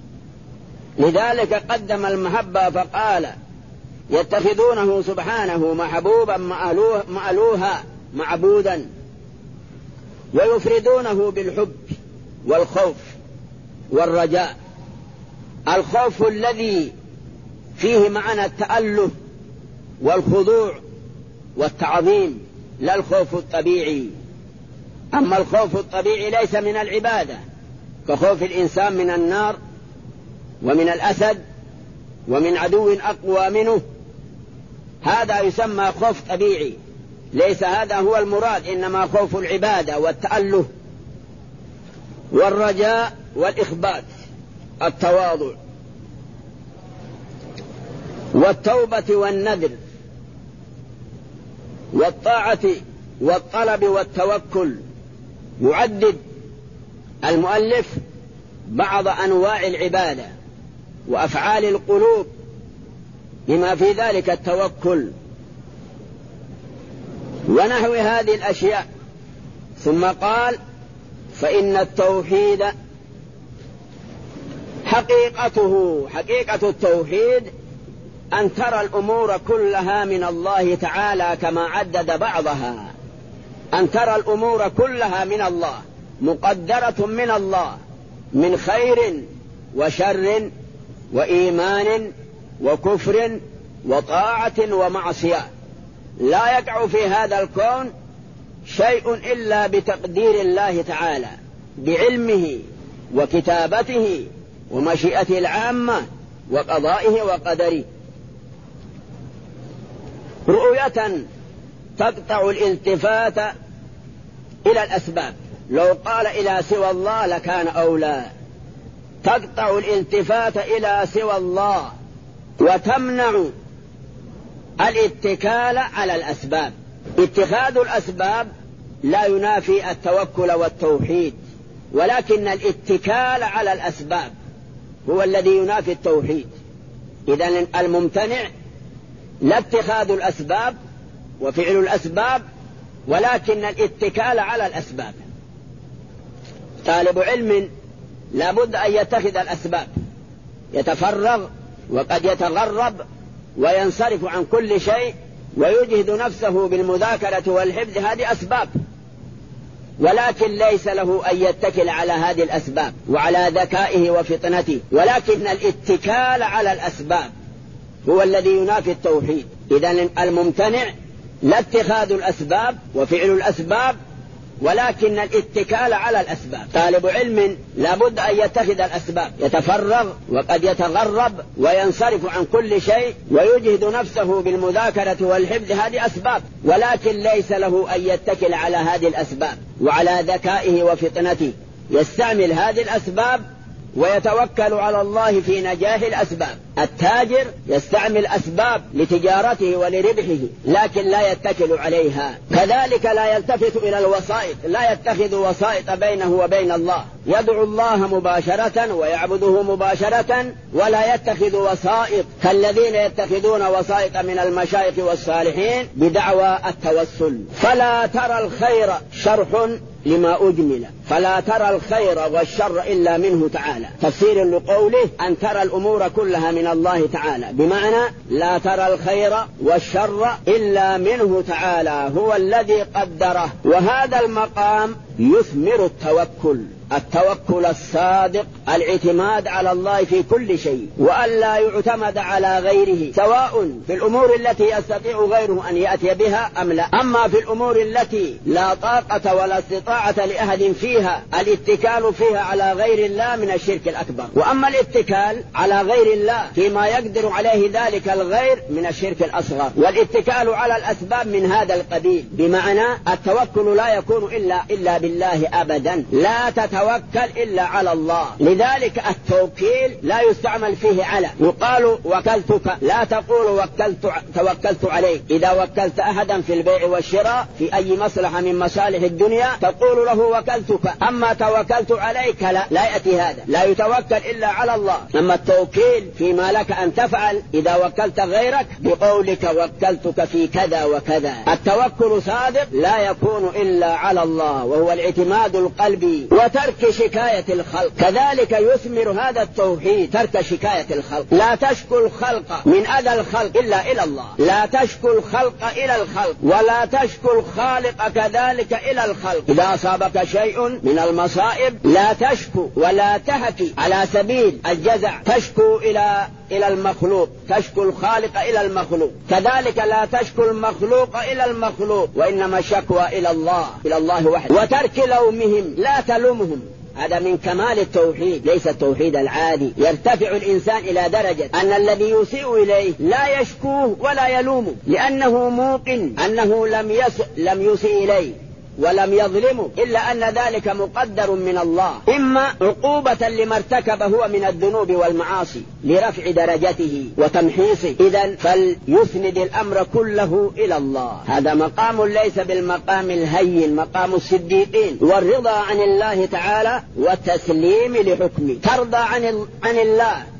Speaker 2: لذلك قدم المحبة فقال: يتخذونه سبحانه محبوبا مألوه مألوها معبودا، ويفردونه بالحب والخوف والرجاء. الخوف الذي فيه معنى التأله والخضوع والتعظيم، لا الخوف الطبيعي. أما الخوف الطبيعي ليس من العبادة، كخوف الإنسان من النار ومن الأسد ومن عدو أقوى منه، هذا يسمى خوف طبيعي، ليس هذا هو المراد، إنما خوف العبادة والتأله والرجاء والإخبات، التواضع والتوبة والنذر والطاعة والطلب والتوكل. يعدد المؤلف بعض أنواع العبادة وأفعال القلوب بما في ذلك التوكل ونحو هذه الأشياء. ثم قال فإن التوحيد حقيقته حقيقة التوحيد أن ترى الأمور كلها من الله تعالى كما عدد بعضها، أن ترى الأمور كلها من الله مقدرة من الله من خير وشر وإيمان وكفر وطاعة ومعصية، لا يقع في هذا الكون شيء إلا بتقدير الله تعالى بعلمه وكتابته ومشيئته العامة وقضائه وقدره. رؤية تقطع الالتفات إلى الأسباب، لو قال إلى سوى الله لكان أولى. تقطع الالتفات إلى سوى الله وتمنع الاتكال على الأسباب. اتخاذ الأسباب لا ينافي التوكل والتوحيد، ولكن الاتكال على الأسباب هو الذي ينافي التوحيد. إذن الممتنع لا اتخاذ الأسباب وفعل الأسباب، ولكن الاتكال على الأسباب. طالب علم لا بد أن يتخذ الأسباب، يتفرغ وقد يتغرب وينصرف عن كل شيء ويجهد نفسه بالمذاكرة والحفظ، هذه أسباب، ولكن ليس له أن يتكل على هذه الأسباب وعلى ذكائه وفطنته، ولكن الاتكال على الأسباب هو الذي ينافي التوحيد. إذن الممتنع لا اتخاذ الأسباب وفعل الأسباب، ولكن الاتكال على الأسباب. طالب علم لا بد أن يتخذ الأسباب، يتفرغ وقد يتغرب وينصرف عن كل شيء ويجهد نفسه بالمذاكرة والحفظ، هذه أسباب، ولكن ليس له أن يتكل على هذه الأسباب وعلى ذكائه وفطنته. يستعمل هذه الأسباب ويتوكل على الله في نجاح الأسباب. التاجر يستعمل أسباب لتجارته ولربحه، لكن لا يتكل عليها. كذلك لا يلتفت إلى الوسائط، لا يتخذ وسائط بينه وبين الله، يدعو الله مباشرة ويعبده مباشرة، ولا يتخذ وسائط كالذين يتخذون وسائط من المشايخ والصالحين بدعوى التوسل. فلا ترى الخير شرح لما أجمل، فلا ترى الخير والشر إلا منه تعالى. تفسير لقوله أن ترى الأمور كلها من الله تعالى، بمعنى لا ترى الخير والشر إلا منه تعالى، هو الذي قدره. وهذا المقام يثمر التوكل، التوكل الصادق، الاعتماد على الله في كل شيء، وألا يعتمد على غيره، سواء في الأمور التي يستطيع غيره أن يأتي بها أم لا. أما في الأمور التي لا طاقة ولا استطاعة لأحد فيها، الاتكال فيها على غير الله من الشرك الأكبر. وأما الاتكال على غير الله فيما يقدر عليه ذلك الغير من الشرك الأصغر. والاتكال على الأسباب من هذا القبيل، بمعنى التوكل لا يكون إلا إلا بالله أبدا، لا تتوكل إلا على الله. لذلك التوكيل لا يستعمل فيه على، يقال وكلتك، لا تقول وكلت توكلت عليك. إذا وكلت أحدا في البيع والشراء في أي مصلحة من مصالح الدنيا تقول له وكلتك، أما توكلت عليك لا, لا يأتي هذا، لا يتوكل إلا على الله. أما التوكيل فيما لك أن تفعل إذا وكلت غيرك بقولك وكلتك في كذا وكذا. التوكل صادق لا يكون إلا على الله، وهو الاعتماد القلبي وترك شكاية الخلق. كذلك يثمر هذا التوحيد ترك شكاية الخلق. لا تشكو الخلق من أذى الخلق إلا إلى الله، لا تشكو الخلق إلى الخلق، ولا تشكو الخالق كذلك إلى الخلق. إذا أصابك شيء من المصائب لا تشكو ولا تهكي على سبيل الجزع، تشكو إلى إلى المخلوق، تشكو الخالق إلى المخلوق. كذلك لا تشكو المخلوق إلى المخلوق، وإنما الشكوى إلى الله، إلى الله وحده. وترك لومهم، لا تلومهم، هذا من كمال التوحيد، ليس التوحيد العادي. يرتفع الإنسان إلى درجة أن الذي يسيء إليه لا يشكوه ولا يلومه، لأنه موقن أنه لم يس لم يسيء إليه ولم يظلمه، إلا أن ذلك مقدر من الله، إما عقوبة لما ارتكب هو من الذنوب والمعاصي لرفع درجته وتمحيصه. إذن فليسند الأمر كله إلى الله. هذا مقام ليس بالمقام الهين، مقام الصديقين، والرضا عن الله تعالى والتسليم لحكمه. ترضى عن, عن الله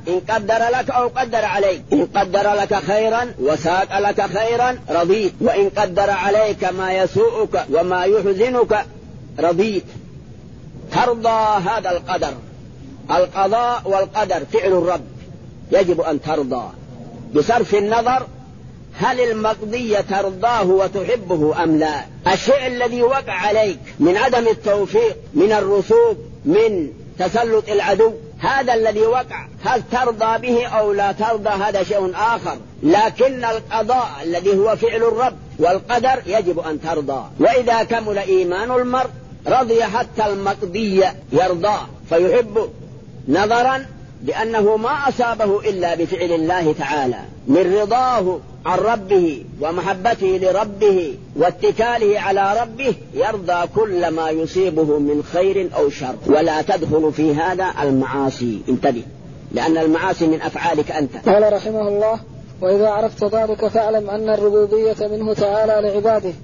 Speaker 2: إن قدر لك أو قدر عليك. إن قدر لك خيرا وساق لك خيرا رضيت، وإن قدر عليك ما يسوءك وما يحزنك رضيت. ترضى هذا القدر. القضاء والقدر فعل الرب، يجب أن ترضى بصرف النظر هل المقضي ترضاه وتحبه أم لا. الشيء الذي وقع عليك من عدم التوفيق، من الرسوب، من تسلط العدو، هذا الذي وقع هل ترضى به أو لا ترضى هذا شيء آخر، لكن القضاء الذي هو فعل الرب والقدر يجب أن ترضى. وإذا كمل إيمان المرء رضي حتى المقضي يرضاه فيحبه، نظرا لأنه ما أصابه إلا بفعل الله تعالى من رضاه عن ربه ومحبته لربه واتكاله على ربه، يرضى كل ما يصيبه من خير أو شر. ولا تدخل في هذا المعاصي، انتبه، لأن المعاصي من أفعالك أنت.
Speaker 1: قال رحمه الله: وإذا عرفت ذلك فاعلم أن الربوبية منه تعالى لعباده،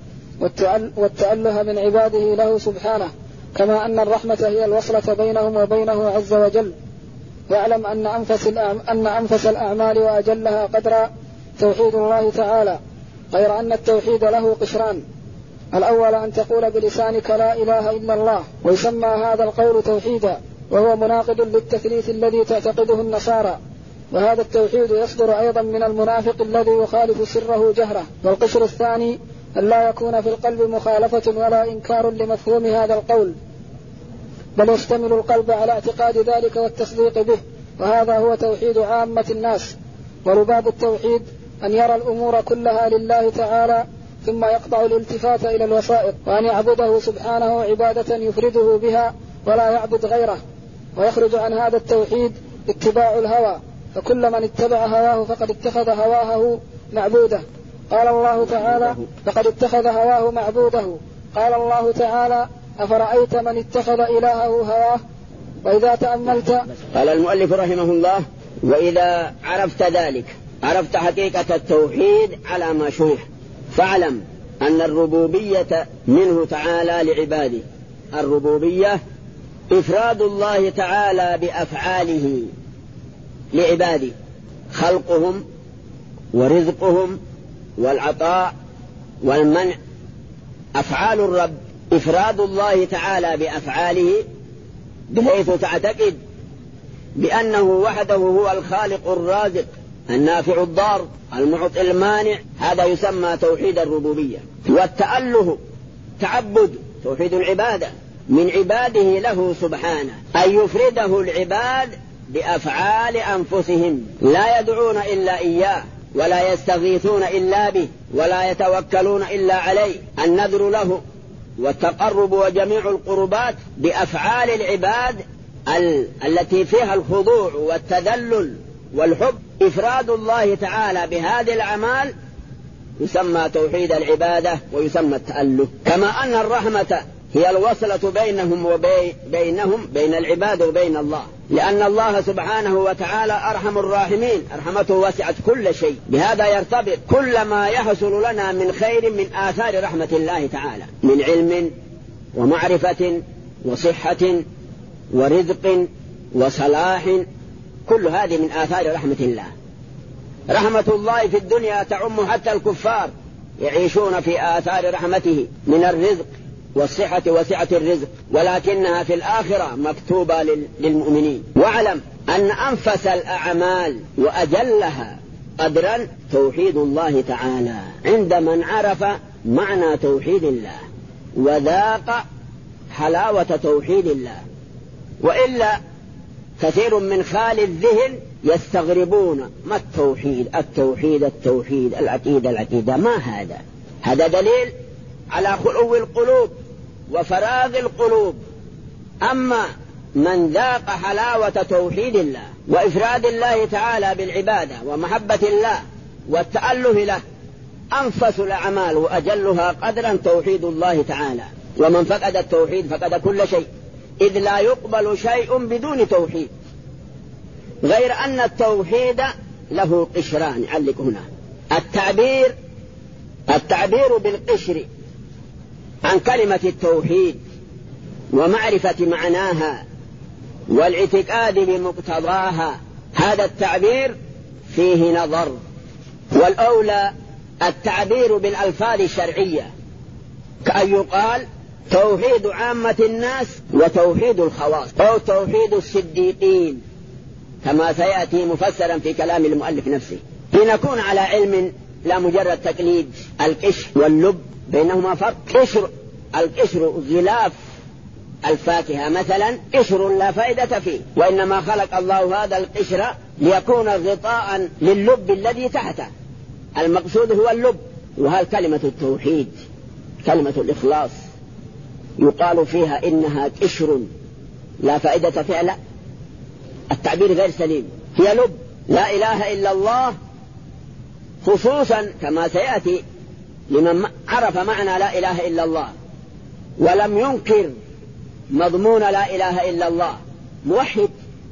Speaker 1: والتأله من عباده له سبحانه، كما أن الرحمة هي الوصلة بينهم وبينه عز وجل. واعلم أن أنفس, أن أنفس الأعمال وأجلها قدرا توحيد الله تعالى، غير أن التوحيد له قشران: الأول أن تقول بلسانك لا إله إلا الله، ويسمى هذا القول توحيدا، وهو مناقض للتثليث الذي تعتقده النصارى، وهذا التوحيد يصدر أيضا من المنافق الذي يخالف سره جهره. والقشر الثاني أن لا يكون في القلب مخالفة ولا إنكار لمفهوم هذا القول، بل يشتمل القلب على اعتقاد ذلك والتصديق به، وهذا هو توحيد عامة الناس. ورباب التوحيد أن يرى الأمور كلها لله تعالى ثم يقطع الالتفات إلى الوسائط، وأن يعبده سبحانه عبادة يفرده بها ولا يعبد غيره. ويخرج عن هذا التوحيد اتباع الهوى، فكل من اتبع هواه فقد اتخذ هواه معبوده. قال الله تعالى: فقد اتخذ هواه معبوده. قال الله تعالى: أفرأيت من اتخذ إلهه هواه. وإذا تأملت،
Speaker 2: قال المؤلف رحمه الله: وإذا عرفت ذلك، عرفت حقيقة التوحيد على ما شرح، فاعلم أن الربوبية منه تعالى لعباده. الربوبية إفراد الله تعالى بأفعاله لعباده، خلقهم ورزقهم والعطاء والمنع، أفعال الرب. إفراد الله تعالى بأفعاله بحيث تعتقد بأنه وحده هو الخالق الرازق النافع الضار المعطي المانع، هذا يسمى توحيد الربوبية. والتأله تعبد، توحيد العبادة من عباده له سبحانه، أن يفرده العباد بأفعال أنفسهم، لا يدعون إلا إياه، ولا يستغيثون إلا به، ولا يتوكلون إلا عليه. النذر له والتقرب وجميع القربات بأفعال العباد ال- التي فيها الخضوع والتذلل والحب. إفراد الله تعالى بهذه الأعمال يسمى توحيد العبادة ويسمى التأله. كما أن الرحمة هي الوصلة بينهم وبينهم بين العباد وبين الله، لأن الله سبحانه وتعالى أرحم الراحمين، رحمته وسعت كل شيء. بهذا يرتبط كل ما يحصل لنا من خير من آثار رحمة الله تعالى، من علم ومعرفة وصحة ورزق وصلاح، كل هذه من آثار رحمة الله. رحمة الله في الدنيا تعم حتى الكفار، يعيشون في آثار رحمته من الرزق والصحة وسعة الرزق، ولكنها في الآخرة مكتوبة للمؤمنين. واعلم أن أنفس الأعمال وأجلها قدرا توحيد الله تعالى، عند من عرف معنى توحيد الله وذاق حلاوة توحيد الله. وإلا كثير من خال الذهن يستغربون: ما التوحيد التوحيد التوحيد العقيدة العقيدة، ما هذا؟ هذا دليل على خلو القلوب وفراغ القلوب. أما من ذاق حلاوة توحيد الله وإفراد الله تعالى بالعبادة ومحبة الله والتأله له، أنفس الأعمال وأجلها قدرا توحيد الله تعالى. ومن فقد التوحيد فقد كل شيء، إذ لا يقبل شيء بدون توحيد. غير أن التوحيد له قشران، علق هنا. التعبير التعبير بالقشر عن كلمة التوحيد ومعرفة معناها والاعتقاد بمقتضاها، هذا التعبير فيه نظر، والأولى التعبير بالألفاظ الشرعية، كأن يقال توحيد عامة الناس وتوحيد الخواص، أو توحيد الصديقين كما سيأتي مفسرا في كلام المؤلف نفسه، لنكون على علم لا مجرد تقليد. القشر واللب بينهما فرق. قشر القشر غلاف الفاكهة مثلا قشر لا فائدة فيه، وإنما خلق الله هذا القشر ليكون غطاء لللب الذي تحته، المقصود هو اللب. وهل كلمة التوحيد كلمة الإخلاص يقال فيها إنها قشر لا فائدة فيها؟ لا، التعبير غير سليم، هي لب. لا إله إلا الله خصوصا كما سيأتي لمن عرف معنى لا إله إلا الله ولم ينكر مضمون لا إله إلا الله موحد.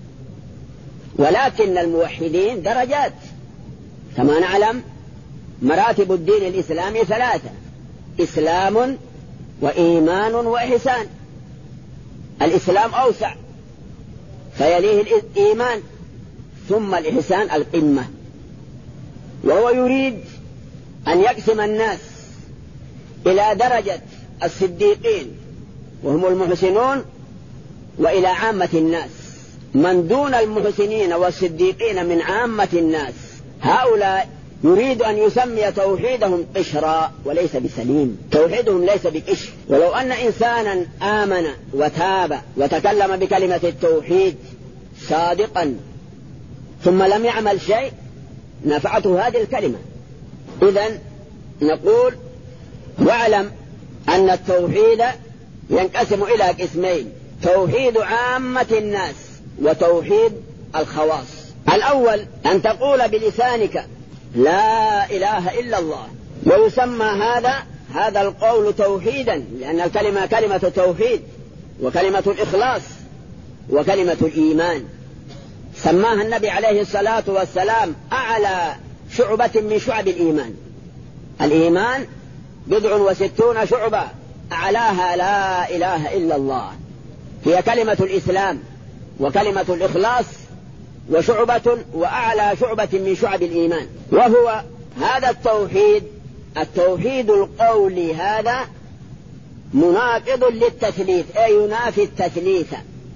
Speaker 2: ولكن الموحدين درجات، كما نعلم مراتب الدين الإسلامي ثلاثة: إسلام وإيمان وإحسان. الإسلام أوسع فيليه الإيمان، ثم الإحسان القمة. وهو يريد أن يقسم الناس إلى درجة الصديقين وهم المحسنون، وإلى عامة الناس من دون المحسنين والصديقين من عامة الناس. هؤلاء يريد أن يسمي توحيدهم قشرا وليس بسليم، توحيدهم ليس بقشر. ولو أن إنسانا آمن وتاب وتكلم بكلمة التوحيد صادقا ثم لم يعمل شيء نفعته هذه الكلمة. إذن نقول واعلم أن التوحيد ينقسم إلى قسمين: توحيد عامة الناس وتوحيد الخواص. الأول أن تقول بلسانك لا إله إلا الله، ويسمى هذا هذا القول توحيدا، لأن الكلمة كلمة التوحيد وكلمة الإخلاص وكلمة الإيمان. سماها النبي عليه الصلاة والسلام أعلى شعبة من شعب الإيمان. الإيمان بضع وستون شعبة، أعلاها لا إله إلا الله، هي كلمة الإسلام وكلمة الإخلاص وشعبة وأعلى شعبة من شعب الإيمان. وهو هذا التوحيد التوحيد القولي هذا مناقض للتثليث، أي ينافي التثليث،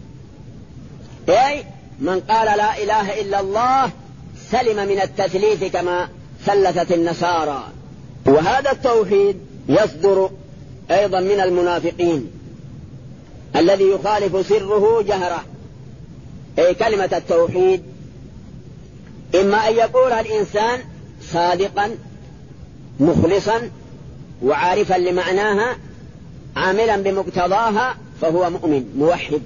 Speaker 2: أي من قال لا إله إلا الله سلم من التثليث كما ثلثت النصارى. وهذا التوحيد يصدر أيضا من المنافقين الذي يخالف سره جهره. أي كلمة التوحيد إما أن يقولها الإنسان صادقا مخلصا وعارفا لمعناها عاملا بمقتضاها فهو مؤمن موحد،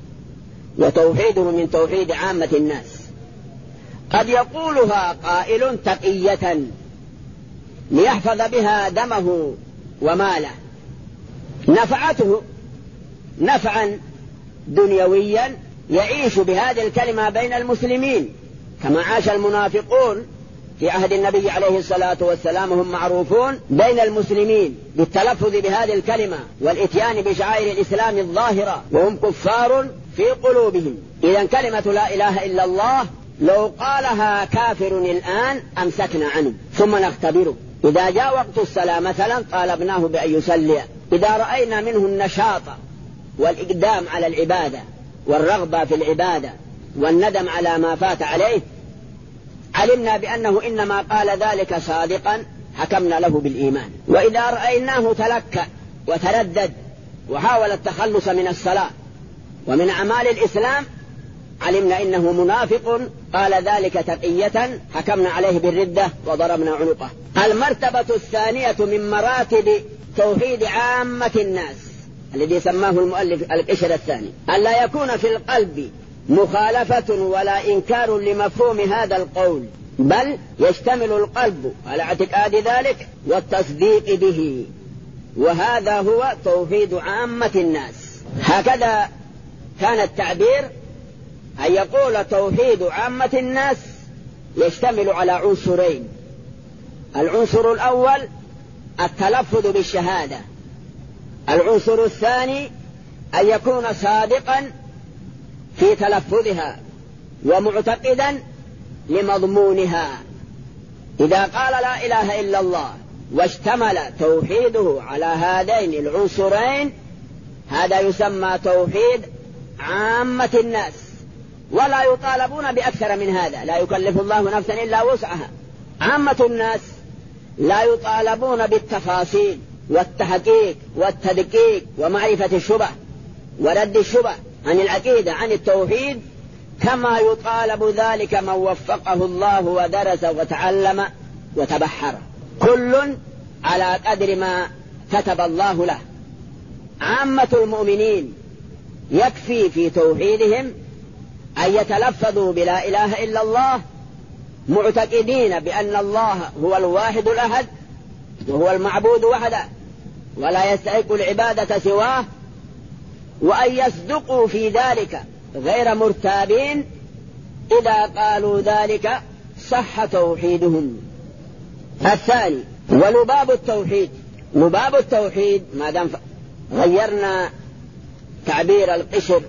Speaker 2: وتوحيده من توحيد عامة الناس. قد يقولها قائل تقية ليحفظ بها دمه وماله، نفعته نفعا دنيويا يعيش بهذه الكلمة بين المسلمين كما عاش المنافقون في عهد النبي عليه الصلاة والسلام، هم معروفون بين المسلمين بالتلفظ بهذه الكلمة والإتيان بشعائر الإسلام الظاهرة، وهم كفار في قلوبهم. إذن كلمة لا إله إلا الله لو قالها كافر الآن أمسكنا عنه ثم نختبره. إذا جاء وقت الصلاة مثلا طالبناه بأن يصلي، إذا رأينا منه النشاط والإقدام على العبادة والرغبة في العبادة والندم على ما فات عليه علمنا بأنه إنما قال ذلك صادقا حكمنا له بالإيمان. وإذا رأيناه تلكأ وتردد وحاول التخلص من الصلاة ومن أعمال الإسلام علمنا إنه منافق قال ذلك تقية حكمنا عليه بالردة وضربنا عنقه. المرتبة الثانية من مراتب توحيد عامة الناس الذي سماه المؤلف القشر الثاني أن لا يكون في القلب مخالفة ولا إنكار لمفهوم هذا القول، بل يشتمل القلب على اعتقاد ذلك والتصديق به، وهذا هو توحيد عامة الناس. هكذا كان التعبير أن يقول توحيد عامة الناس يشتمل على عنصرين: العنصر الأول التلفظ بالشهادة، العنصر الثاني أن يكون صادقا في تلفظها ومعتقدا لمضمونها. إذا قال لا إله إلا الله واشتمل توحيده على هذين العنصرين هذا يسمى توحيد عامة الناس، ولا يطالبون بأكثر من هذا. لا يكلف الله نفسا إلا وسعها. عامة الناس لا يطالبون بالتفاصيل والتحقيق والتدقيق ومعرفة الشبه ورد الشبه عن العقيدة عن التوحيد كما يطالب ذلك من وفقه الله ودرس وتعلم وتبحر، كل على قدر ما كتب الله له. عامة المؤمنين يكفي في توحيدهم أن يتلفظوا بلا إله إلا الله معتقدين بأن الله هو الواحد الأحد وهو المعبود وحده ولا يستحق العبادة سواه، وأن يصدقوا في ذلك غير مرتابين. إذا قالوا ذلك صح توحيدهم. الثاني ولباب التوحيد. لباب التوحيد ما دام غيرنا تعبير القشر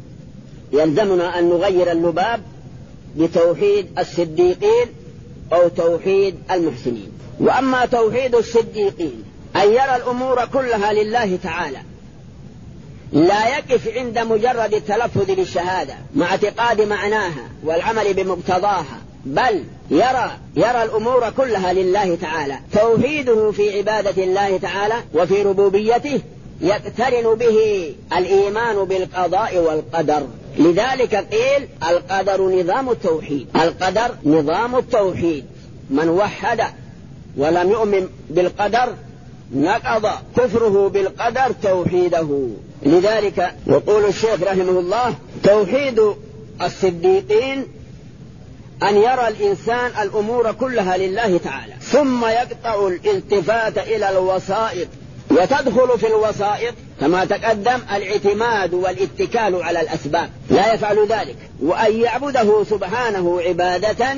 Speaker 2: يلزمنا أن نغير اللباب بتوحيد الصديقين أو توحيد المحسنين. وأما توحيد الصديقين أن يرى الأمور كلها لله تعالى، لا يقف عند مجرد التلفظ بالشهادة مع اعتقاد معناها والعمل بمقتضاها، بل يرى يرى الأمور كلها لله تعالى. توحيده في عبادة الله تعالى وفي ربوبيته يقترن به الإيمان بالقضاء والقدر. لذلك قيل القدر نظام التوحيد. القدر نظام التوحيد. من وحد ولم يؤمن بالقدر نقض كفره بالقدر توحيده. لذلك يقول الشيخ رحمه الله توحيد الصديقين أن يرى الإنسان الأمور كلها لله تعالى، ثم يقطع الالتفات إلى الوسائط، وتدخل في الوسائط كما تقدم الاعتماد والاتكال على الأسباب، لا يفعل ذلك. وأن يعبده سبحانه عبادة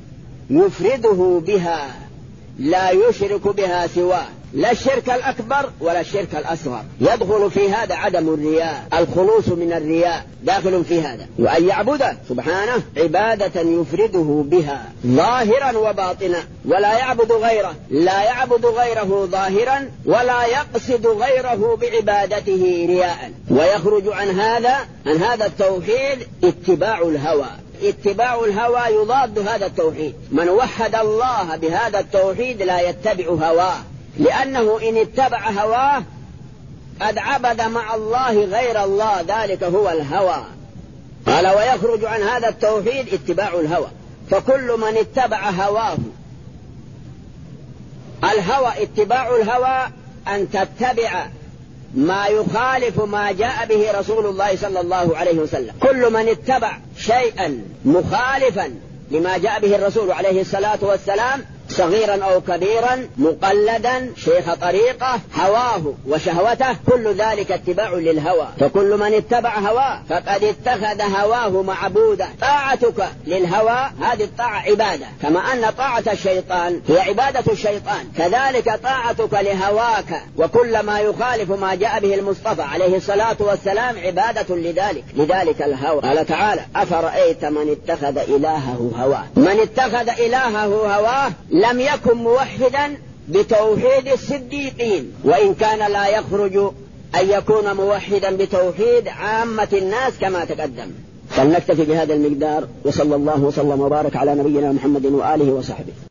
Speaker 2: يفرده بها لا يشرك بها سواه، لا الشرك الأكبر ولا الشرك الأصغر. يدخل في هذا عدم الرياء، الخلوص من الرياء داخل في هذا. وأن يعبده سبحانه عبادة يفرده بها ظاهرا وباطنا، ولا يعبد غيره، لا يعبد غيره ظاهرا ولا يقصد غيره بعبادته رياء. ويخرج عن هذا عن هذا التوحيد اتباع الهوى. اتباع الهوى يضاد هذا التوحيد. من وحد الله بهذا التوحيد لا يتبع هواه، لأنه إن اتبع هواه قد عبد مع الله غير الله، ذلك هو الهوى. قال ويخرج عن هذا التوحيد اتباع الهوى. فكل من اتبع هواه، الهوى اتباع الهوى أن تتبع ما يخالف ما جاء به رسول الله صلى الله عليه وسلم. كل من اتبع شيئا مخالفا لما جاء به الرسول عليه الصلاة والسلام صغيرا أو كبيرا، مقلدا، شيخ طريقة، هواه وشهوته، كل ذلك اتباع للهوى. فكل من اتبع هواه فقد اتخذ هواه معبودا. طاعتك للهوى هذه الطاعة عبادة، كما أن طاعة الشيطان هي عبادة الشيطان، كذلك طاعتك لهواك وكل ما يخالف ما جاء به المصطفى عليه الصلاة والسلام عبادة لذلك لذلك الهوى. قال تعالى أفرأيت من اتخذ إلهه هواه. من اتخذ إلهه هواه لم يكن موحدا بتوحيد الصديقين، وإن كان لا يخرج أن يكون موحدا بتوحيد عامة الناس كما تقدم. فلنكتفي بهذا المقدار، وصلى الله وسلم وبارك على نبينا محمد وآله وصحبه.